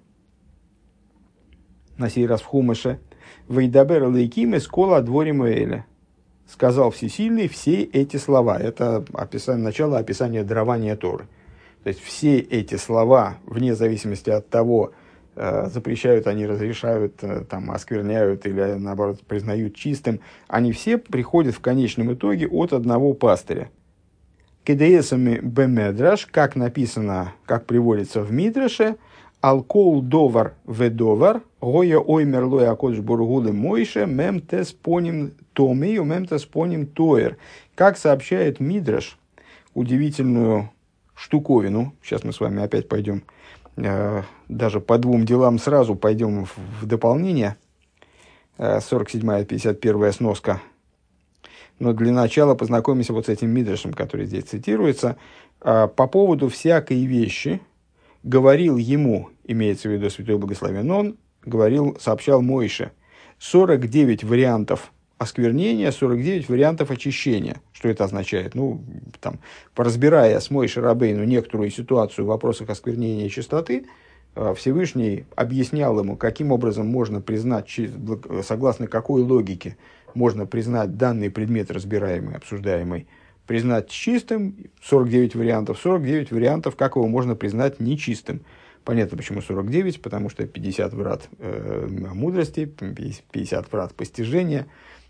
S1: на сей раз в Хумаше, «Вейдабер лейким из кола дворим эля». Сказал Всесильный все эти слова. Это начало описания дарования Торы. То есть все эти слова, вне зависимости от того, запрещают они, разрешают, там, оскверняют или, наоборот, признают чистым, они все приходят в конечном итоге от одного пастыря. Кедеесами бемедраш, как написано, как приводится в Мидраше, алкоул довар ведовар, гоя оймер лоя акодж бургулы мойше, мемтес поним томию, мемтес поним тоер. Как сообщает Мидраш удивительную штуковину, сейчас мы с вами опять пойдем, даже по двум делам сразу пойдем в дополнение, 47-я, 51-я сноска. Но для начала познакомимся вот с этим Мидрашем, который здесь цитируется. По поводу всякой вещи говорил ему, имеется в виду Святой Благословен он, сообщал Мойше, 49 вариантов осквернения, 49 вариантов очищения. Что это означает? Ну, там, поразбирая с Мойше Рабейну некоторую ситуацию в вопросах осквернения и чистоты, Всевышний объяснял ему, каким образом можно признать, согласно какой логике можно признать данный предмет, разбираемый, обсуждаемый, признать чистым, 49 вариантов, как его можно признать нечистым. Понятно, почему 49, потому что 50 врат мудрости, 50 врат постижения,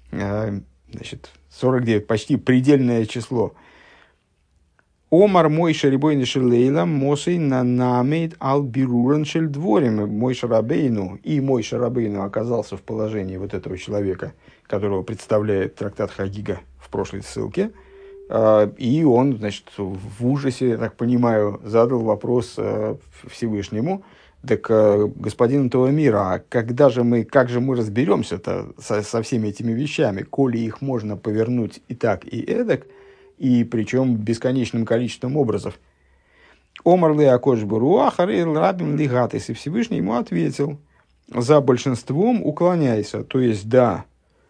S1: 49, почти предельное число. Омар Мойша Рибойн Шелейла Мосей Нанамейд Албируран Шельдворим. Мойша Рабейну оказался в положении вот этого человека, которого представляет трактат Хагига в прошлой ссылке. И он, значит, в ужасе, я так понимаю, задал вопрос Всевышнему: так, господин этого мира, а как же мы разберемся-то со всеми этими вещами, коли их можно повернуть и так, и эдак, и причем бесконечным количеством образов? Омар ли акош буруах, арил рабим лигатис. И Всевышний ему ответил: за большинством уклоняйся. То есть, да,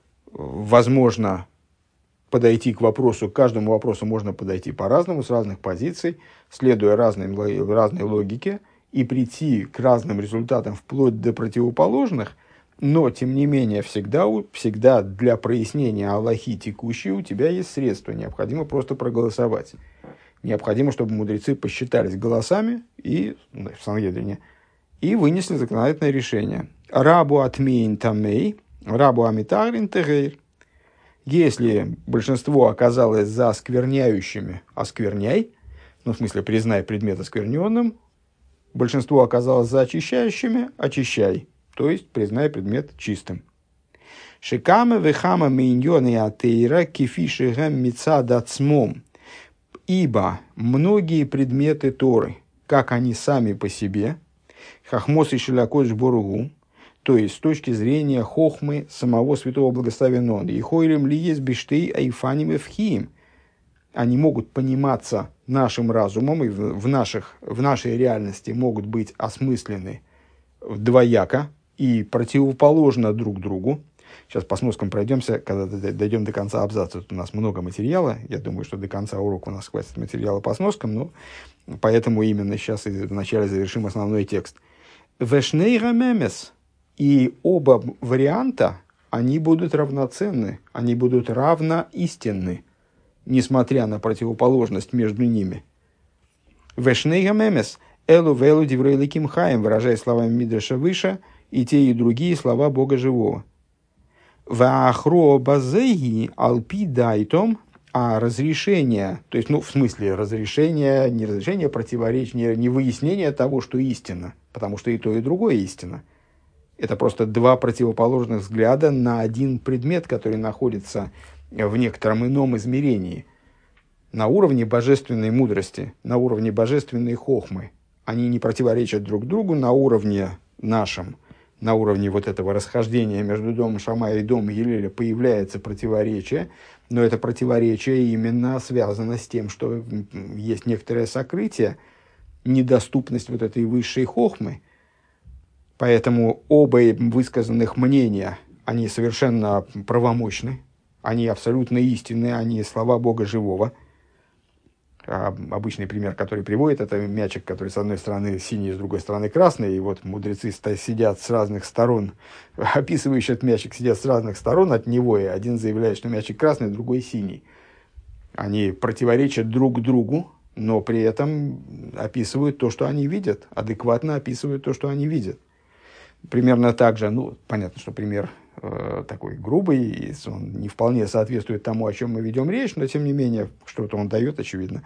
S1: возможно подойти к вопросу, к каждому вопросу можно подойти по-разному, с разных позиций, следуя разной логике, и прийти к разным результатам вплоть до противоположных, но, тем не менее, всегда для прояснения алахи текущей у тебя есть средства. Необходимо просто проголосовать. Необходимо, чтобы мудрецы посчитались голосами в Сангедрине и вынесли законодательное решение. Рабу атмейн тамей, рабу амитарин тегейр. Если большинство оказалось за оскверняющими, оскверняй, в смысле признай предмет оскверненным, большинство оказалось за очищающими, очищай. То есть, признай предмет чистым. Шикама вехама миньоны атеира кефиши гэм мица дацмом. Ибо многие предметы Торы, как они сами по себе, хахмос и шелякодж боругу, то есть с точки зрения хохмы самого Святого Благословенного он, и хойлем ли есть биштей айфаним эвхиим, они могут пониматься нашим разумом, и в нашей реальности могут быть осмыслены двояко и противоположно друг другу. Сейчас по сноскам пройдемся, когда дойдем до конца абзаца. Тут у нас много материала. Я думаю, что до конца урока у нас хватит материала по сноскам, но поэтому именно сейчас вначале завершим основной текст. Вешнейра мемес. И оба варианта, они будут равноценны, они будут равноистинны, несмотря на противоположность между ними. Вешнейра мемес. Элу велу диврейликим хаем, выражая словами Мидраша выше, и те, и другие слова Бога живого. Ваахро базеги алпи дайтом, а разрешение, то есть, в смысле разрешение, не разрешение противоречия, не выяснение того, что истина, потому что и то, и другое истина. Это просто два противоположных взгляда на один предмет, который находится в некотором ином измерении. На уровне божественной мудрости, на уровне божественной хохмы. Они не противоречат друг другу на уровне нашем, на уровне вот этого расхождения между домом Шамая и домом Гилеля появляется противоречие, но это противоречие именно связано с тем, что есть некоторое сокрытие, недоступность вот этой высшей хохмы. Поэтому оба высказанных мнения, они совершенно правомочны, они абсолютно истинны, они слова Бога живого. Обычный пример, который приводит, это мячик, который с одной стороны синий, с другой стороны красный, и вот мудрецы сидят с разных сторон, описывающие этот мячик, сидят с разных сторон от него, и один заявляет, что мячик красный, другой синий. Они противоречат друг другу, но при этом описывают то, что они видят, адекватно описывают то, что они видят. Примерно так же, понятно, что пример такой грубый, он не вполне соответствует тому, о чем мы ведем речь, но тем не менее что-то он дает, очевидно.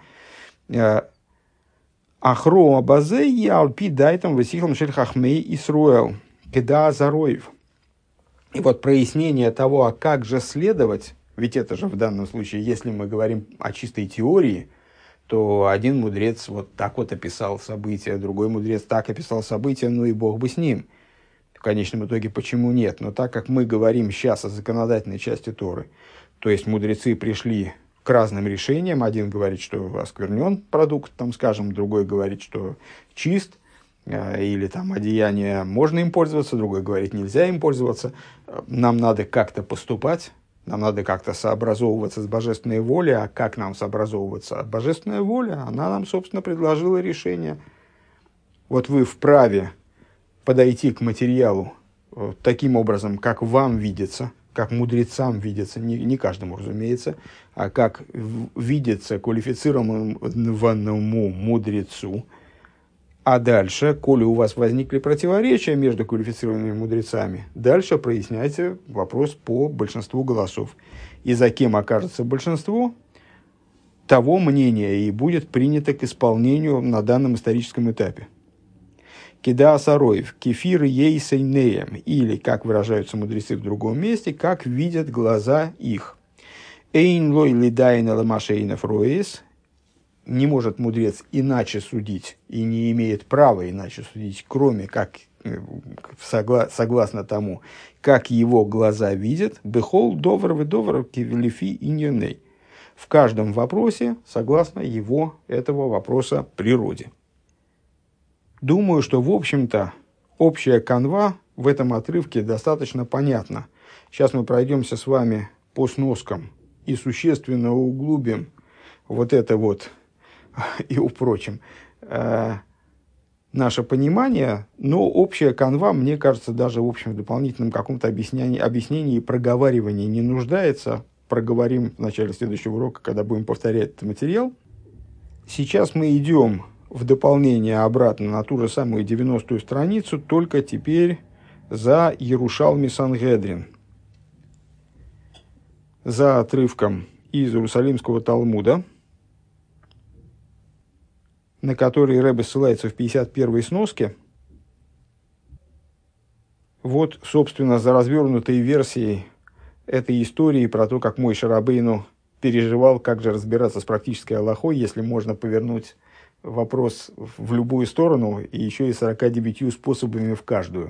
S1: Ахроа базе ялпи дайтам высихлам шельхахмей Исруэл кеда зароев. И вот прояснение того, а как же следовать, ведь это же в данном случае, если мы говорим о чистой теории, то один мудрец вот так вот описал события, другой мудрец так описал события, ну и бог бы с ним. В конечном итоге, почему нет? Но так как мы говорим сейчас о законодательной части Торы, то есть мудрецы пришли к разным решениям. Один говорит, что осквернен продукт, там, скажем, другой говорит, что чист, или там одеяние можно им пользоваться, другой говорит, нельзя им пользоваться. Нам надо как-то поступать, нам надо как-то сообразовываться с божественной волей. А как нам сообразовываться? Божественная воля, она нам, собственно, предложила решение. Вот вы вправе подойти к материалу таким образом, как вам видится, как мудрецам видится, не каждому, разумеется, а как видится квалифицированному мудрецу. А дальше, коли у вас возникли противоречия между квалифицированными мудрецами, дальше проясняйте вопрос по большинству голосов. И за кем окажется большинство, того мнения и будет принято к исполнению на данном историческом этапе. Кида Сароев, кефир ейсейнеем, или, как выражаются мудрецы в другом месте, как видят глаза их. Эйн лой лидайна ламашейнов роис, не может мудрец иначе судить и не имеет права иначе судить, кроме как, согласно тому, как его глаза видят, бехол довар ведовар кивелифи иньоней, в каждом вопросе, согласно его, этого вопроса, природе. Думаю, что, в общем-то, общая канва в этом отрывке достаточно понятна. Сейчас мы пройдемся с вами по сноскам и существенно углубим вот это вот и упрочим наше понимание, но общая канва, мне кажется, даже в общем дополнительном каком-то объяснении и проговаривании не нуждается. Проговорим в начале следующего урока, когда будем повторять этот материал. Сейчас мы идем в дополнение обратно на ту же самую 90-ю страницу, только теперь за Ярушалми Сангедрин, за отрывком из Иерусалимского Талмуда, на который Ребе ссылается в 51-й сноске. Вот, собственно, за развернутой версией этой истории про то, как Мойше Рабейну переживал, как же разбираться с практической алахой, если можно повернуть вопрос в любую сторону, и еще и 49 способами в каждую.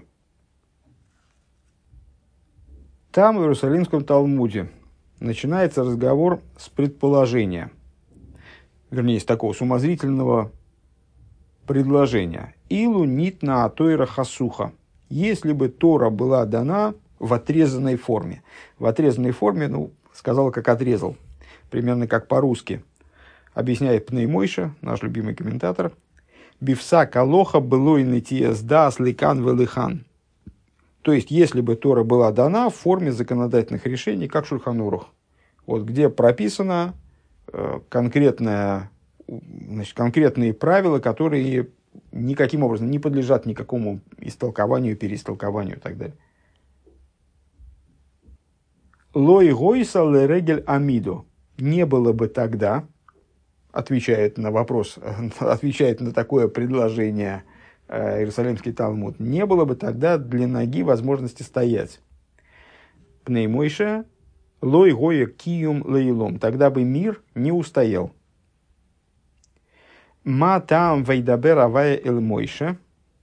S1: Там, в Иерусалимском Талмуде, начинается разговор с предположения, вернее, с такого сумозрительного предложения. «Илу нитна атойра хасуха». Если бы Тора была дана в отрезанной форме. В отрезанной форме, сказал, как отрезал, примерно как по-русски. Объясняет Пней Мойша, наш любимый комментатор. «Бифса калоха былой нытиес дас ликан велихан». То есть, если бы Тора была дана в форме законодательных решений, как Шульхан Арух. Вот где прописано конкретные правила, которые никаким образом не подлежат никакому истолкованию, переистолкованию и так далее. «Лой гойса лерегель амидо». Не было бы тогда, отвечает на вопрос, отвечает на такое предложение Иерусалимский Талмуд, не было бы тогда для ноги возможности стоять. Пней Мойша, лой гоя киюм лейлом. Тогда бы мир не устоял. Ма там вейдабер авая эль Мойша.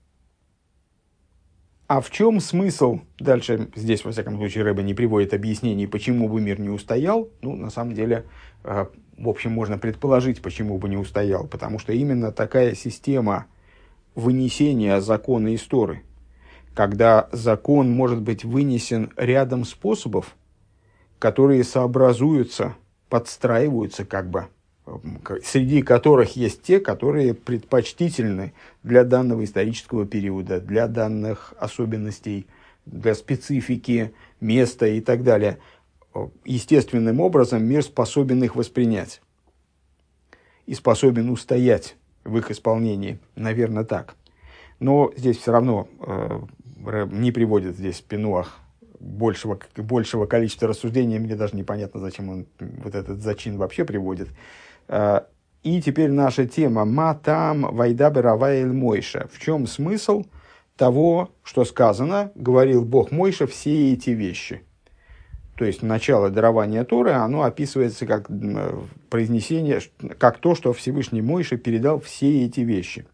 S1: А в чем смысл? Дальше здесь, во всяком случае, Ребе не приводит объяснений, почему бы мир не устоял. На самом деле, в общем, можно предположить, почему бы не устоял. Потому что именно такая система вынесения закона из Торы, когда закон может быть вынесен рядом способов, которые сообразуются, подстраиваются среди которых есть те, которые предпочтительны для данного исторического периода, для данных особенностей, для специфики места и так далее. Естественным образом мир способен их воспринять и способен устоять в их исполнении, наверное, так. Но здесь все равно не приводит здесь Пинуах большего количества рассуждений, мне даже непонятно, зачем он вот этот зачин вообще приводит. И теперь наша тема «Матам вайдабе раваэль Мойша». В чем смысл того, что сказано, говорил Бог Мойша все эти вещи? То есть начало дарования Торы, оно описывается как произнесение, как то, что Всевышний Мойша передал все эти вещи.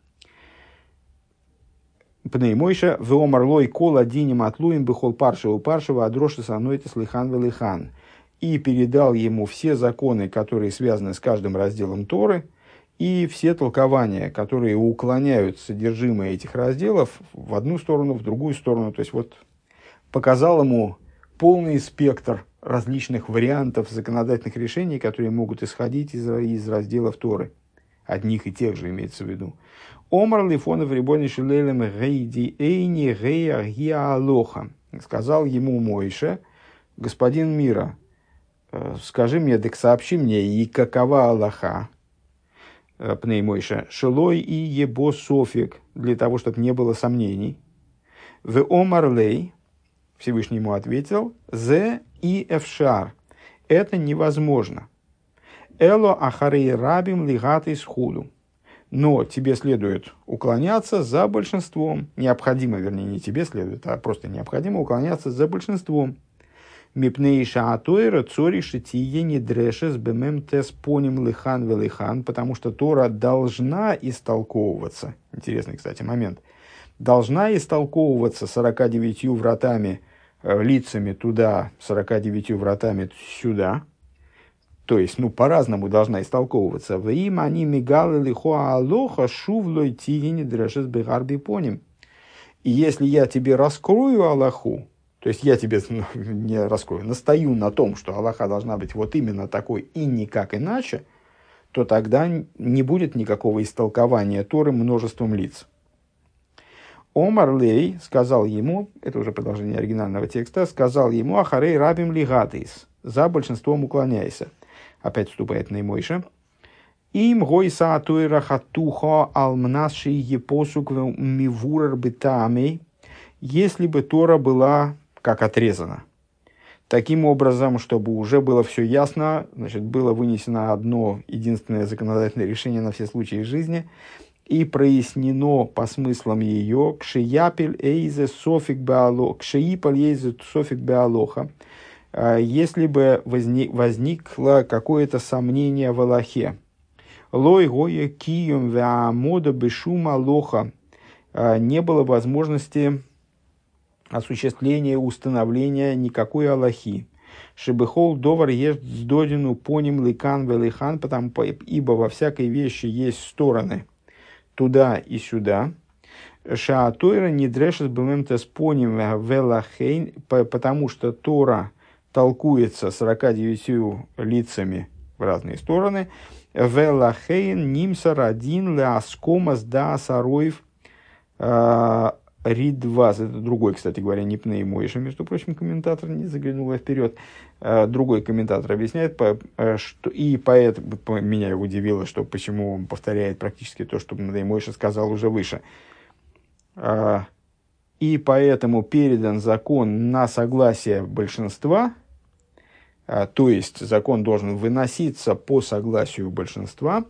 S1: Пней Мойша веомар лой кол адиним атлуим бехол паршева адроши сануэтес лихан велихан. И передал ему все законы, которые связаны с каждым разделом Торы, и все толкования, которые уклоняют содержимое этих разделов в одну сторону, в другую сторону. То есть вот показал ему полный спектр различных вариантов законодательных решений, которые могут исходить из разделов Торы. Одних и тех же имеется в виду. Омар лифонов рибони шилелем гейди эйни гея гиа алоха. Сказал ему Мойше: господин мира, скажи мне, так сообщи мне, и какова Аллаха, пней Мойша, шелой и ебо софик, для того, чтобы не было сомнений. В омарлей, Всевышний ему ответил, зе и эфшар, это невозможно. Эло ахарей рабим лигатый схуду. Но тебе следует уклоняться за большинством. Необходимо, вернее, не тебе следует, а просто необходимо уклоняться за большинством. Мипнейша атойра цори шитие не дрешес бемем тес поним лихан велихан, потому что Тора должна истолковываться. Интересный, кстати, момент. Должна истолковываться 49 вратами, лицами туда, 49 вратами сюда. То есть, по-разному должна истолковываться. «Ваим они мигалы лихоа алоха шувлой тиени дрешес бегарби поним». И если я тебе раскрою Аллаху, то есть я тебе не раскрою, настаю на том, что Аллаха должна быть вот именно такой и никак иначе, то тогда не будет никакого истолкования Торы множеством лиц. Омар Лей сказал ему, это уже продолжение оригинального текста, сказал ему: «Ахарей рабим лигатис», за большинством уклоняйся. Опять вступает на Мойша. Им гойса атуэра хатуха алмнаши епосук мивурер бетамей, если бы Тора была как отрезана. Таким образом, чтобы уже было все ясно, значит, было вынесено одно единственное законодательное решение на все случаи жизни и прояснено по смыслам ее кшияпель эйзе софик беалоха, если бы возникло какое-то сомнение в Аллахе. Лой гоя кием веамода бешума лоха, не было возможности осуществления, установления никакой Аллахи. Шебехол довар есть сдодину поним ликан велихан, ибо во всякой вещи есть стороны туда и сюда. Шаатойра не дрешес бэмэмтэс поним велахейн, потому что Тора толкуется 49 лицами в разные стороны. Велахейн нимсар один ляскомас да сароев ридваз. Это другой, кстати говоря, не Пней Мойша, между прочим, комментатор, не заглянул вперед. Другой комментатор объясняет, и поэтому меня удивило, что почему он повторяет практически то, что Пней Мойша сказал уже выше. И поэтому передан закон на согласие большинства, то есть закон должен выноситься по согласию большинства.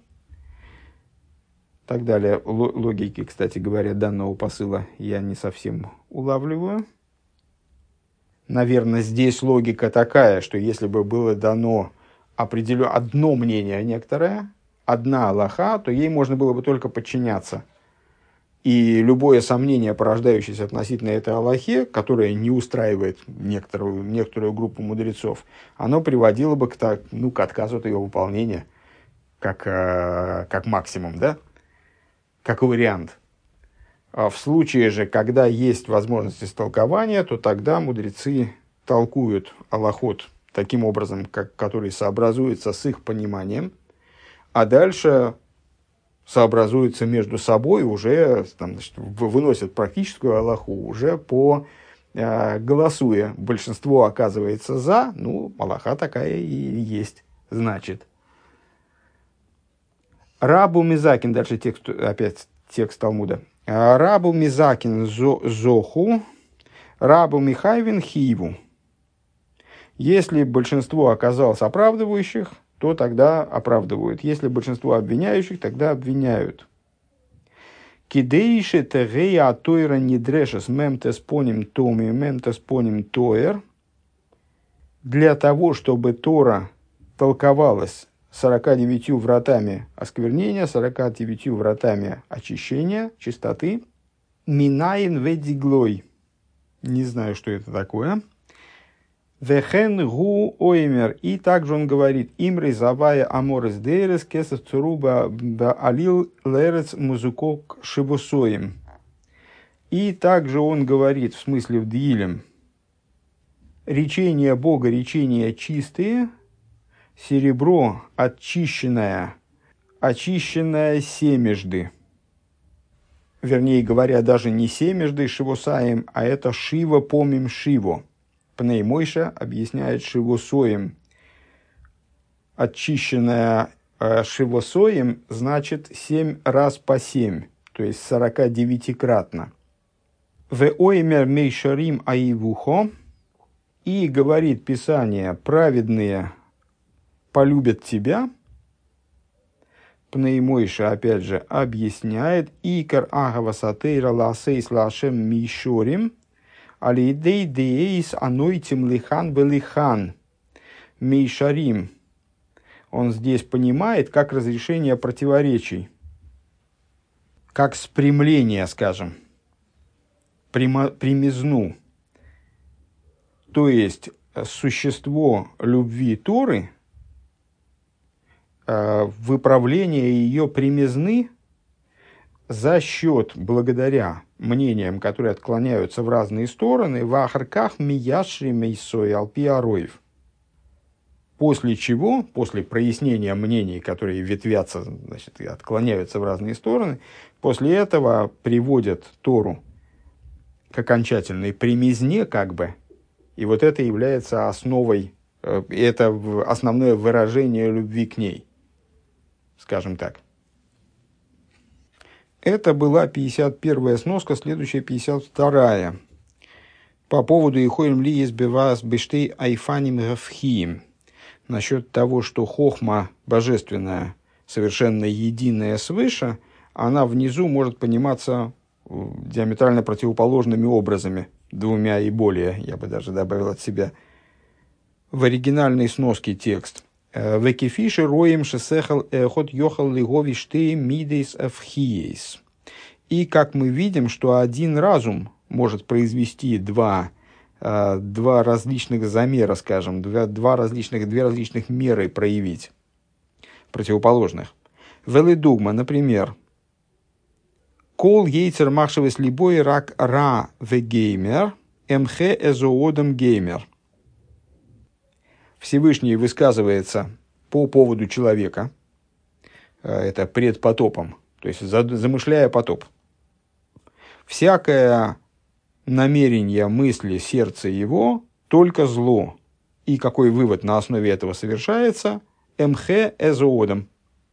S1: Так далее. Логики, кстати говоря, данного посыла я не совсем улавливаю. Наверное, здесь логика такая, что если бы было дано одно мнение некоторое, одна Аллаха, то ей можно было бы только подчиняться. И любое сомнение, порождающееся относительно этой Аллахи, которое не устраивает некоторую группу мудрецов, оно приводило бы к отказу от ее выполнения, как максимум, да? Как вариант. А в случае же, когда есть возможность истолкования, то тогда мудрецы толкуют Аллахот таким образом, который сообразуется с их пониманием, а дальше сообразуются между собой, уже выносят практическую Аллаху, уже голосуя. Большинство оказывается за, Аллаха такая и есть, значит. Рабу Мизакин, дальше опять текст Талмуда. Рабу Мизакин зоху, рабу Михайвин хиву. Если большинство оказалось оправдывающих, то тогда оправдывают. Если большинство обвиняющих, тогда обвиняют. Кидейши тегея атойра нидрешес мемтес поним томи мемтес поним тоер. Для того, чтобы Тора толковалась 49 вратами осквернения, 49 вратами очищения, чистоты, минаин ведиглой. Не знаю, что это такое. Вехен гу оймер. И также он говорит, имрей завая аморес дейрес кесов цуруба алил лерец музукок шибусоим. И также он говорит, в смысле в Дилем, речения Бога, речения чистые, серебро очищенное, очищенное семежды. Вернее говоря, даже не семежды шивосаем, а это шива помим шиво. Пней Мойша объясняет шивосоем. Очищенное шивосоем значит 7 раз по 7, то есть 49-кратно. В оймер мейшарим аивухо. И говорит Писание, праведные полюбят тебя. Пнеймойша, опять же, объясняет, икар агава сатейра ласейс лашем мишорим, алидей деис анойтим лихан белихан мишарим. Он здесь понимает, как разрешение противоречий, как спрямление, скажем, примизну. То есть, существо любви Торы, выправление ее примизны за счет, благодаря мнениям, которые отклоняются в разные стороны, в ахарках мияшри мейсой алпиароев. После чего, после прояснения мнений, которые ветвятся, значит, и отклоняются в разные стороны, после этого приводят Тору к окончательной примизне, как бы, и вот это является основой, это основное выражение любви к ней, скажем так. Это была 51-я сноска, следующая 52-я. По поводу «Ихоим ли избивас бештей айфаним гафхиим». Насчет того, что хохма божественная, совершенно единая свыше, она внизу может пониматься диаметрально противоположными образами, двумя и более, я бы даже добавил от себя. В оригинальной сноске текст. «Векефиши роем шесехал хот йохал лигови штей мидейс эфхиейс». И как мы видим, что один разум может произвести два различных замера, скажем, две различных меры проявить, противоположных. Велидугма, например, «Кол ейцер махшевес либой рак ра вегеймер, мх эзоодам геймер». Всевышний высказывается по поводу человека, это пред потопом, то есть замышляя потоп. Всякое намерение, мысли, сердца его только зло. И какой вывод на основе этого совершается? Мх эзоодам.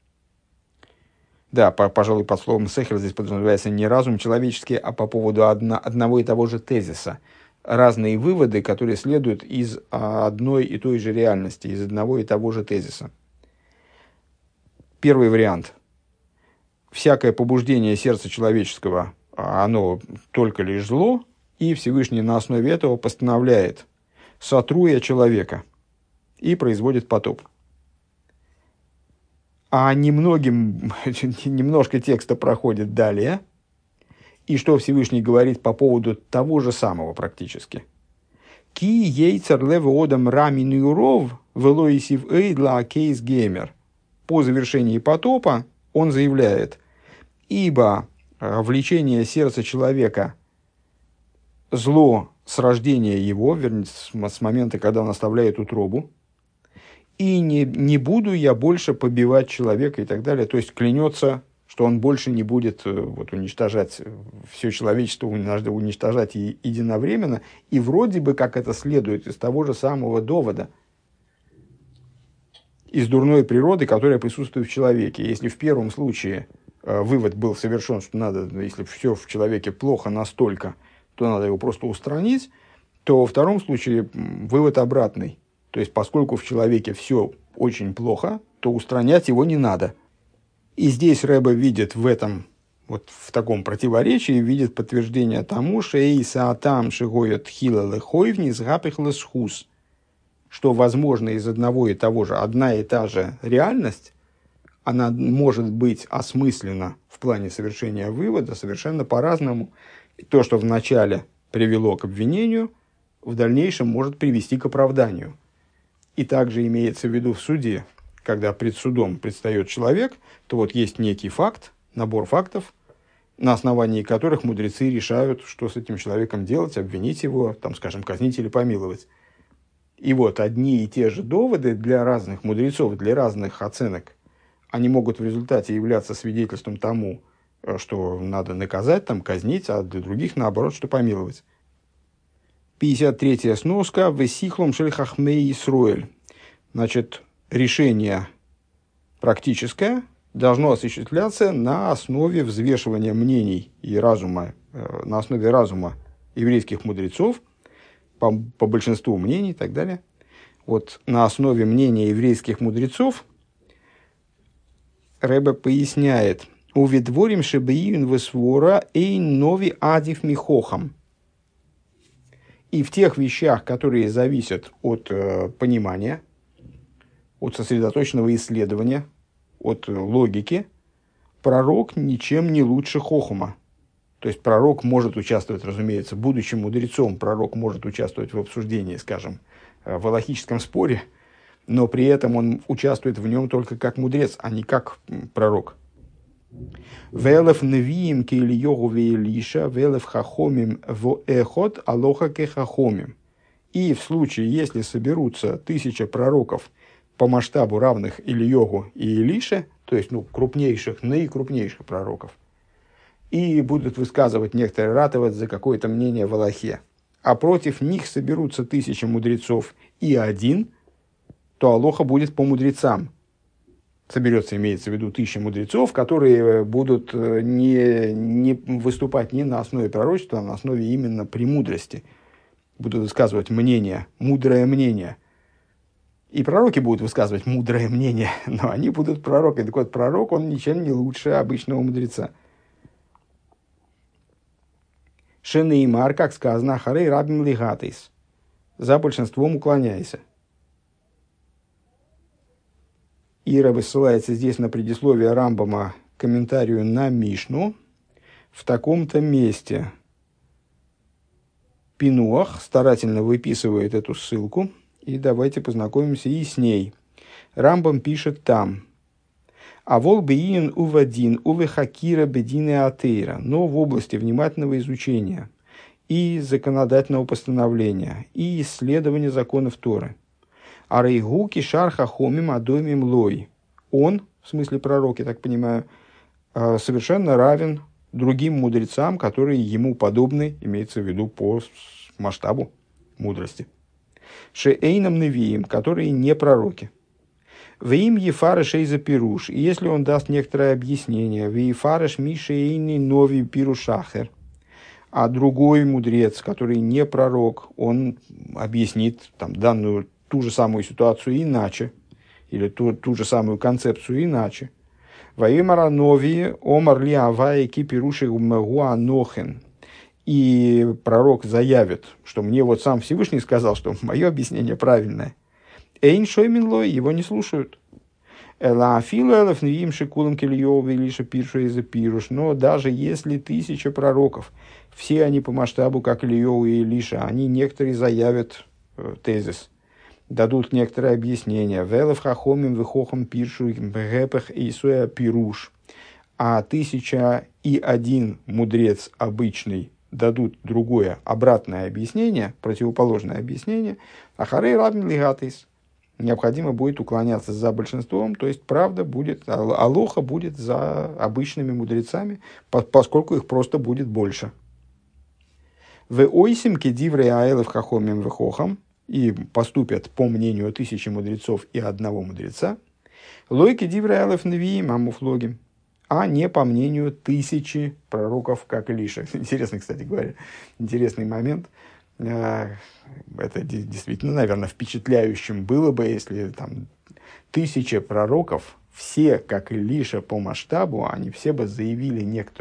S1: Да, пожалуй, под словом сехер здесь подразумевается не разум человеческий, а по поводу одного и того же тезиса. Разные выводы, которые следуют из одной и той же реальности, из одного и того же тезиса. Первый вариант. Всякое побуждение сердца человеческого, оно только лишь зло, и Всевышний на основе этого постановляет, сотруя человека, и производит потоп. А немножко текста проходит далее, и что Всевышний говорит по поводу того же самого практически. «Ки ейцер левоодам рамин юров велоисив эйдла кейс геймер». По завершении потопа он заявляет, «Ибо влечение сердца человека зло с рождения его, вернее, с момента, когда он оставляет утробу, и не буду я больше побивать человека» и так далее. То есть клянется, что он больше не будет уничтожать все человечество, уничтожать единовременно. И вроде бы как это следует из того же самого довода, из дурной природы, которая присутствует в человеке. Если в первом случае вывод был совершен, что надо, если все в человеке плохо настолько, то надо его просто устранить, то во втором случае вывод обратный. То есть, поскольку в человеке все очень плохо, то устранять его не надо. И здесь Рэбе видит в этом, вот в таком противоречии, видит подтверждение тому, что «Эйса атам шигоет хила лехойвни сгапих лесхус», что, возможно, из одного и того же, одна и та же реальность, она может быть осмыслена в плане совершения вывода совершенно по-разному. И то, что вначале привело к обвинению, в дальнейшем может привести к оправданию. И также имеется в виду в суде, когда пред судом предстает человек, то вот есть некий факт, набор фактов, на основании которых мудрецы решают, что с этим человеком делать, обвинить его, там, скажем, казнить или помиловать. И вот одни и те же доводы для разных мудрецов, для разных оценок, они могут в результате являться свидетельством тому, что надо наказать, там, казнить, а для других, наоборот, что помиловать. 53-я сноска «Весихлом шельхахмей Исруэль». Значит, решение практическое должно осуществляться на основе взвешивания мнений и разума, на основе разума еврейских мудрецов, по большинству мнений и так далее. Вот на основе мнения еврейских мудрецов Ребе поясняет: «Увидворим шебеиюн весвора эйн нови адив михохам». И в тех вещах, которые зависят от понимания, от сосредоточенного исследования, от логики, пророк ничем не лучше хохума. То есть пророк может участвовать, разумеется, будучи мудрецом, пророк может участвовать в обсуждении, скажем, в галахическом споре, но при этом он участвует в нем только как мудрец, а не как пророк. «Велев невиим ки Ильёгу ве Илиша, велев хахомим во эхот, алоха ке хахомим». И в случае, если соберутся 1000 пророков по масштабу равных Ильёгу и Илише, то есть крупнейших, наикрупнейших пророков, и будут высказывать некоторые, ратовать за какое-то мнение в Алахе, а против них соберутся 1000 мудрецов и один, то Алоха будет по мудрецам. Соберется, имеется в виду, 1000 мудрецов, которые будут не выступать ни на основе пророчества, а на основе именно премудрости. Будут высказывать мнение, мудрое мнение. И пророки будут высказывать мудрое мнение, но они будут пророками. Так вот, пророк, он ничем не лучше обычного мудреца. Шенеймар, как сказано, харей рабим лигатейс. За большинством уклоняйся. Ира ссылается здесь на предисловие Рамбама к комментарию на Мишну в таком-то месте. Пинуах старательно выписывает эту ссылку, и давайте познакомимся и с ней. Рамбам пишет там: «Авол беин увадин увехакира бедины атеира», но в области внимательного изучения и законодательного постановления, и исследования законов Торы. А рейгу кишар хахомим адомим лой. Он, в смысле пророк, я так понимаю, совершенно равен другим мудрецам, которые ему подобны, имеется в виду по масштабу мудрости. Шеэйном невиим, которые не пророки. Вим ефареш эйза пируш. И если он даст некоторое объяснение, вифареш мишеэйни нови пирушахер. А другой мудрец, который не пророк, он объяснит там данную ту же самую ситуацию иначе, или ту же самую концепцию иначе. Ваимара нови омар ли авай кипируши гуанохен. И пророк заявит, что мне вот сам Всевышний сказал, что мое объяснение правильное. Эйн шойминлой, его не слушают. Но даже если 1000 пророков, все они по масштабу, как Ильёу и Илиша, они некоторые заявят тезис, дадут некоторые объяснения. Велев хахомим вихохам пиршу бгэпэх исуя пируш. А 1001 мудрец обычный дадут другое, обратное объяснение, противоположное объяснение. Ахарей рабин лигатейс. Необходимо будет уклоняться за большинством, то есть правда будет, алоха будет за обычными мудрецами, поскольку их просто будет больше. В ойсим кедиврей аэлев хахомим вехохам, и поступят по мнению 1000 мудрецов и одного мудреца, лойки диврей аэлев невиим амуфлогим, а не по мнению 1000 пророков, как Илиша. Интересный, кстати говоря, интересный момент. Это действительно, наверное, впечатляющим было бы, если там 1000 пророков, все, как Илиша по масштабу, они все бы заявили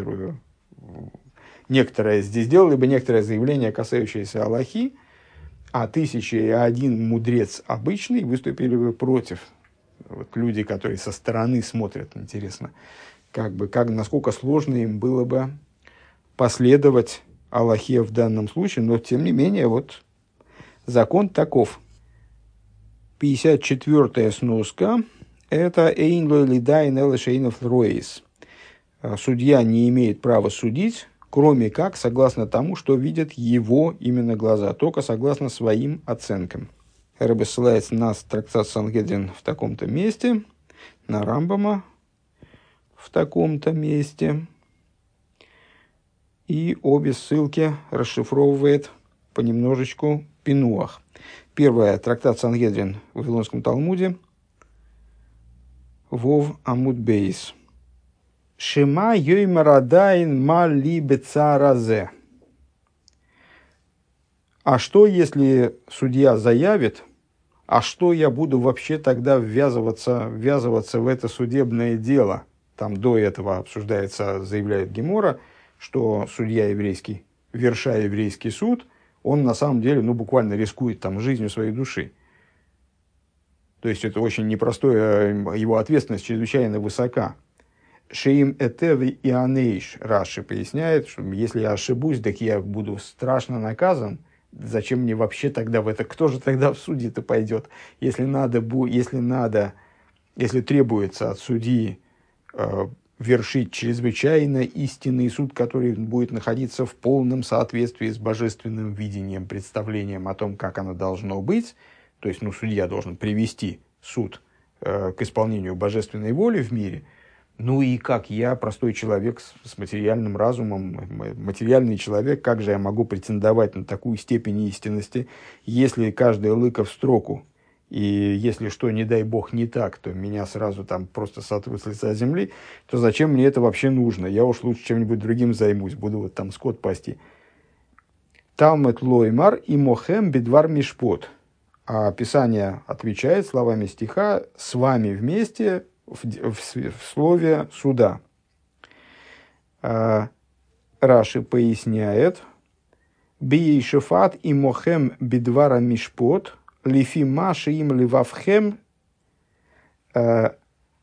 S1: сделали бы некоторое заявление, касающееся Аллахи, а 1001 мудрец обычный выступили бы против. Вот люди, которые со стороны смотрят, интересно, насколько сложно им было бы последовать Аллахе в данном случае, но тем не менее, вот закон таков. 54-я сноска – это «Эйн лой лидайн элэшейнов роис». Судья не имеет права судить, кроме как согласно тому, что видят его именно глаза, только согласно своим оценкам. Ребе ссылается на трактат Сангедрин в таком-то месте, на Рамбама в таком-то месте, и обе ссылки расшифровывает понемножечку Пинуах. Первая, трактат Сангедрин в Вавилонском Талмуде, Вов Амуд Бейс. Шема йоймарадайн мали бецаразе. А что, если судья заявит, а что я буду вообще тогда ввязываться в это судебное дело? Там до этого заявляет Гемора, что судья еврейский, верша еврейский суд, он на самом деле, буквально рискует там жизнью своей души. То есть это очень непростое, его ответственность чрезвычайно высока. Шеим этеви и анейш, Раши поясняет, что если я ошибусь, так я буду страшно наказан. Зачем мне вообще тогда в это? Кто же тогда в суде-то пойдет? Если требуется от судьи вершить чрезвычайно истинный суд, который будет находиться в полном соответствии с божественным видением, представлением о том, как оно должно быть, то есть судья должен привести суд к исполнению божественной воли в мире. И как я, простой человек с материальным разумом, материальный человек, как же я могу претендовать на такую степень истинности, если каждая лыка в строку, и если что, не дай бог, не так, то меня сразу там просто сотрут с лица земли, то зачем мне это вообще нужно? Я уж лучше чем-нибудь другим займусь, буду вот там скот пасти. Талмуд лоймар и мохем бедвар мишпот. А Писание отвечает словами стиха «с вами вместе» в слове «суда». Раши поясняет «Бией шефат и мохем бедвара мишпот лифи маши им ливавхем». Про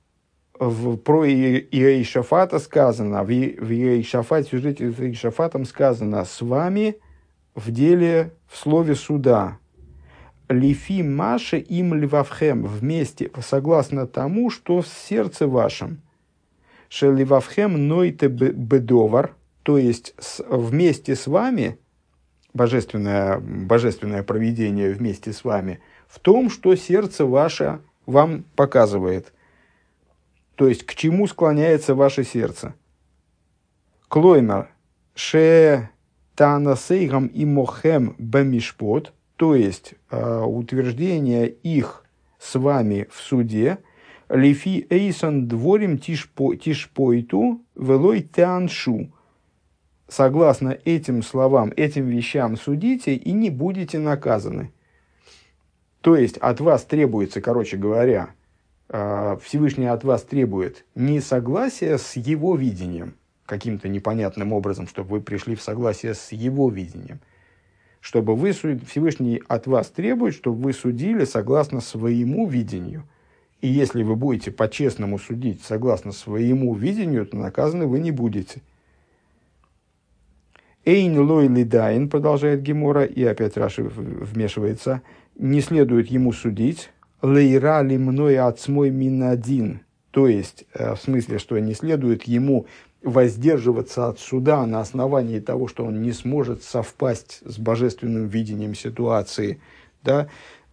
S1: Иеишафата сказано, в Иеишафате, в сюжете с Иеишафатом сказано «с вами в деле, в слове суда». Лифи Маше им ливавхем, вместе, согласно тому, что в сердце вашем. Ше ливавхем нойте бедовар, то есть вместе с вами, божественное провидение вместе с вами, в том, что сердце ваше вам показывает. То есть, к чему склоняется ваше сердце. Клоймер, ше танасейгам и мохем бамишпот, то есть утверждение их с вами в суде, лифи эйсон дворим тишпойту велой теаншу. Согласно этим словам, этим вещам судите и не будете наказаны. То есть от вас требуется, короче говоря, Всевышний от вас требует не согласия с его видением, каким-то непонятным образом, чтобы вы пришли в согласие с его видением. Всевышний от вас требует, чтобы вы судили согласно своему видению. И если вы будете по-честному судить согласно своему видению, то наказаны вы не будете. Эйн лой лидайн, продолжает Гемора, и опять Раши вмешивается, не следует ему судить, лейра ли мной отсмой минадин, то есть, в смысле, что не следует ему воздерживаться от суда на основании того, что он не сможет совпасть с божественным видением ситуации, да?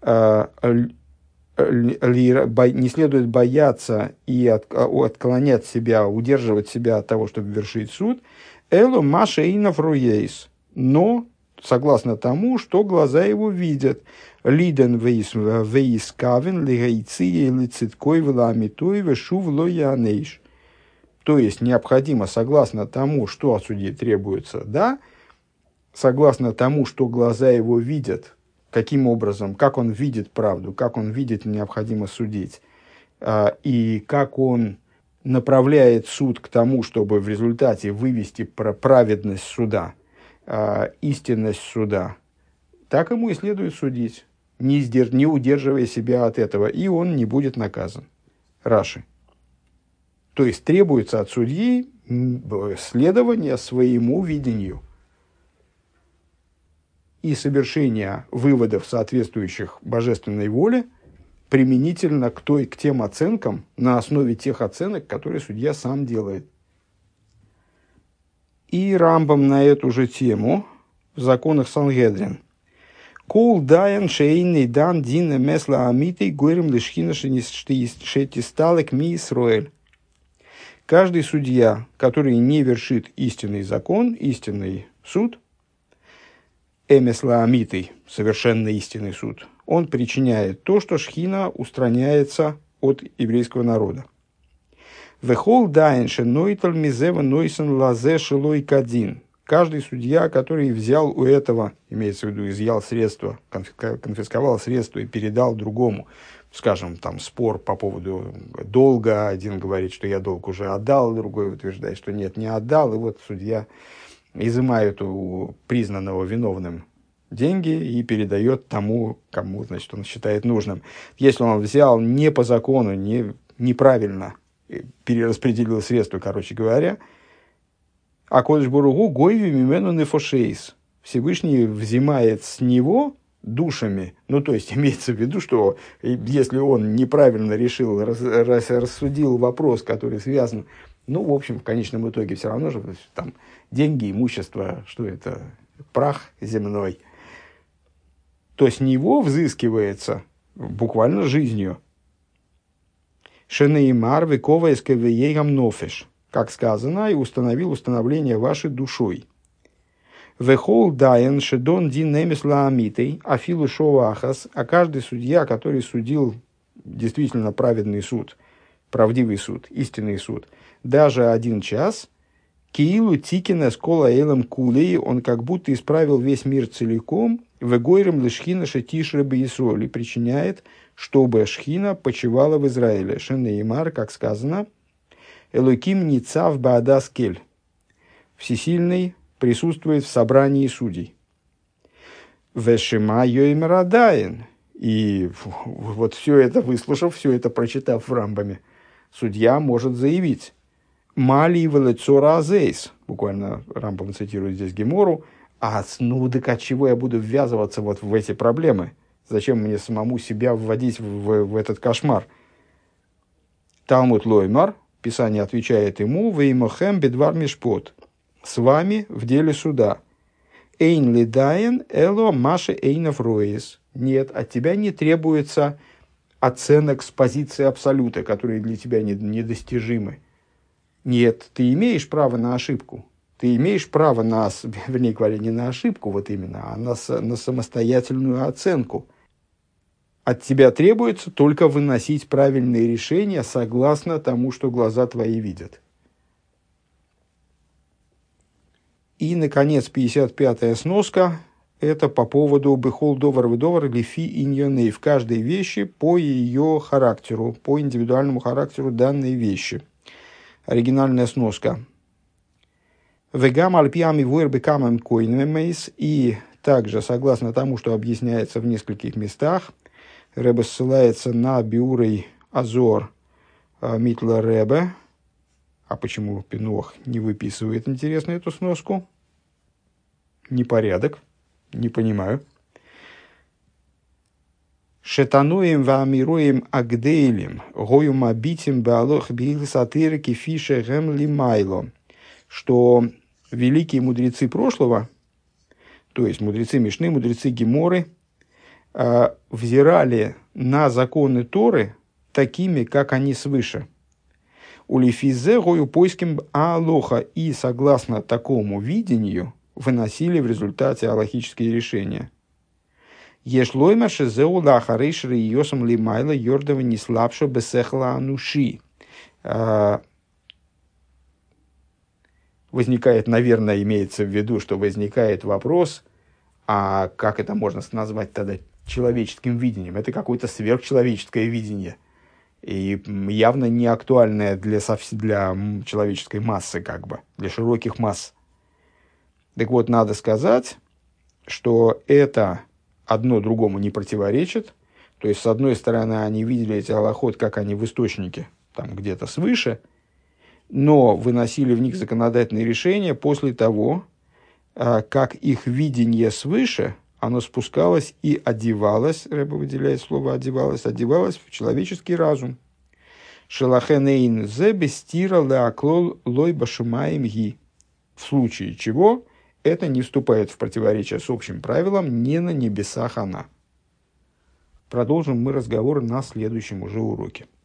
S1: Не следует бояться и отклонять себя, удерживать себя от того, чтобы вершить суд, элу маша инов руейс, но согласно тому, что глаза его видят, лиден вейс кавен лигайция лициткой вламитой вешув лоянейш. То есть необходимо, согласно тому, что от судьи требуется, да, согласно тому, что глаза его видят, каким образом, как он видит правду, как он видит необходимо судить, и как он направляет суд к тому, чтобы в результате вывести праведность суда, истинность суда, так ему и следует судить, не удерживая себя от этого, и он не будет наказан. Раши. То есть требуется от судьи следование своему видению и совершение выводов, соответствующих божественной воле, применительно к тем оценкам, на основе тех оценок, которые судья сам делает. И Рамбам на эту же тему в законах Сангедрин. Кол даян шейный дан дина месла амитый горем лишхина шетисталек ми Исроэль. Каждый судья, который не вершит истинный закон, истинный суд, эмесла амитый, совершенно истинный суд, он причиняет то, что шхина устраняется от еврейского народа. Вехол дайнше нойтал мизева нойсен лазе шилой кадин. Каждый судья, который взял у этого, имеется в виду, изъял средства, конфисковал средства и передал другому, скажем, там спор по поводу долга, один говорит, что я долг уже отдал, другой утверждает, что нет, не отдал, и вот судья изымает у признанного виновным деньги и передает тому, кому, значит, он считает нужным. Если он взял не по закону, неправильно перераспределил средства, короче говоря, а Кодеш Боругу гойви мимену нефошейс. Всевышний взимает с него душами. Ну, то есть, имеется в виду, что если он неправильно решил, рассудил вопрос, который связан, ну, в общем, в конечном итоге все равно же там деньги, имущество, что это, прах земной, то с него взыскивается буквально жизнью. Шенеймар векова эскевеегам нофеш. Как сказано, и установил установление вашей душой. Вехол дайен шедон дин немис лаамитей, афилу шоахас, а каждый судья, который судил действительно праведный суд, правдивый суд, истинный суд, даже 1 час, киилу тикина скола элем кулей, он как будто исправил весь мир целиком, вегойрем лишхина шетишре бейсоли, причиняет, чтобы шхина почивала в Израиле. Шенеймар, как сказано, Элоким ницав баадас кель. Всесильный присутствует в собрании судей. Вешима йоймерадаин. И вот все это выслушав, все это прочитав в Рамбаме, судья может заявить: Мали велецора азейс. Буквально Рамбам цитирует здесь Гемору. Ну так от чего я буду ввязываться вот в эти проблемы? Зачем мне самому себя вводить в этот кошмар? Талмуд лоймар. Писание отвечает ему: «Веймохем бедвар мишпот» – «с вами в деле суда». «Эйн лидаен эло маши эйнов роис» – «нет, от тебя не требуется оценок с позиции абсолюта, которые для тебя недостижимы». Нет, ты имеешь право на ошибку. Ты имеешь право на, вернее говоря, не на ошибку вот именно, а на самостоятельную оценку. От тебя требуется только выносить правильные решения согласно тому, что глаза твои видят. И, наконец, 55-я сноска. Это по поводу «бехол довар выдовар лифи иньоней» в каждой вещи по ее характеру, по индивидуальному характеру данной вещи. Оригинальная сноска. «Вегам альпиами вуэрбекамам койнемейс» и также, согласно тому, что объясняется в нескольких местах, Ребе ссылается на Биурей Азор Митла Ребе. А почему Пинох не выписывает, интересно, эту сноску? Непорядок. Не понимаю. Шетануем ваамируем агдейлем гоюм абитим баалох бигсатырки фише гэм лимайло. Что великие мудрецы прошлого, то есть мудрецы Мишны, мудрецы Геморы, взирали на законы Торы такими, как они свыше. Улифизе гою поиским алоха, и согласно такому видению выносили в результате алахические решения. Ешлойма шезеу лахарейшри йосам лимайла йордова не слабша бесехла ануши. возникает, наверное, имеется в виду, что возникает вопрос, а как это можно назвать тогда человеческим видением? Это какое-то сверхчеловеческое видение. И явно не актуальное для человеческой массы, как бы, для широких масс. Так вот, надо сказать, что это одно другому не противоречит. То есть, с одной стороны, они видели эти алахот, как они в источнике, там где-то свыше, но выносили в них законодательные решения после того, как их видение свыше, оно спускалось и одевалось, Рэбе выделяет слово одевалось в человеческий разум. Шелахенейн зе бестира леаклол лой башумаем ги. В случае чего это не вступает в противоречие с общим правилом «не на небесах она». Продолжим мы разговор на следующем уже уроке.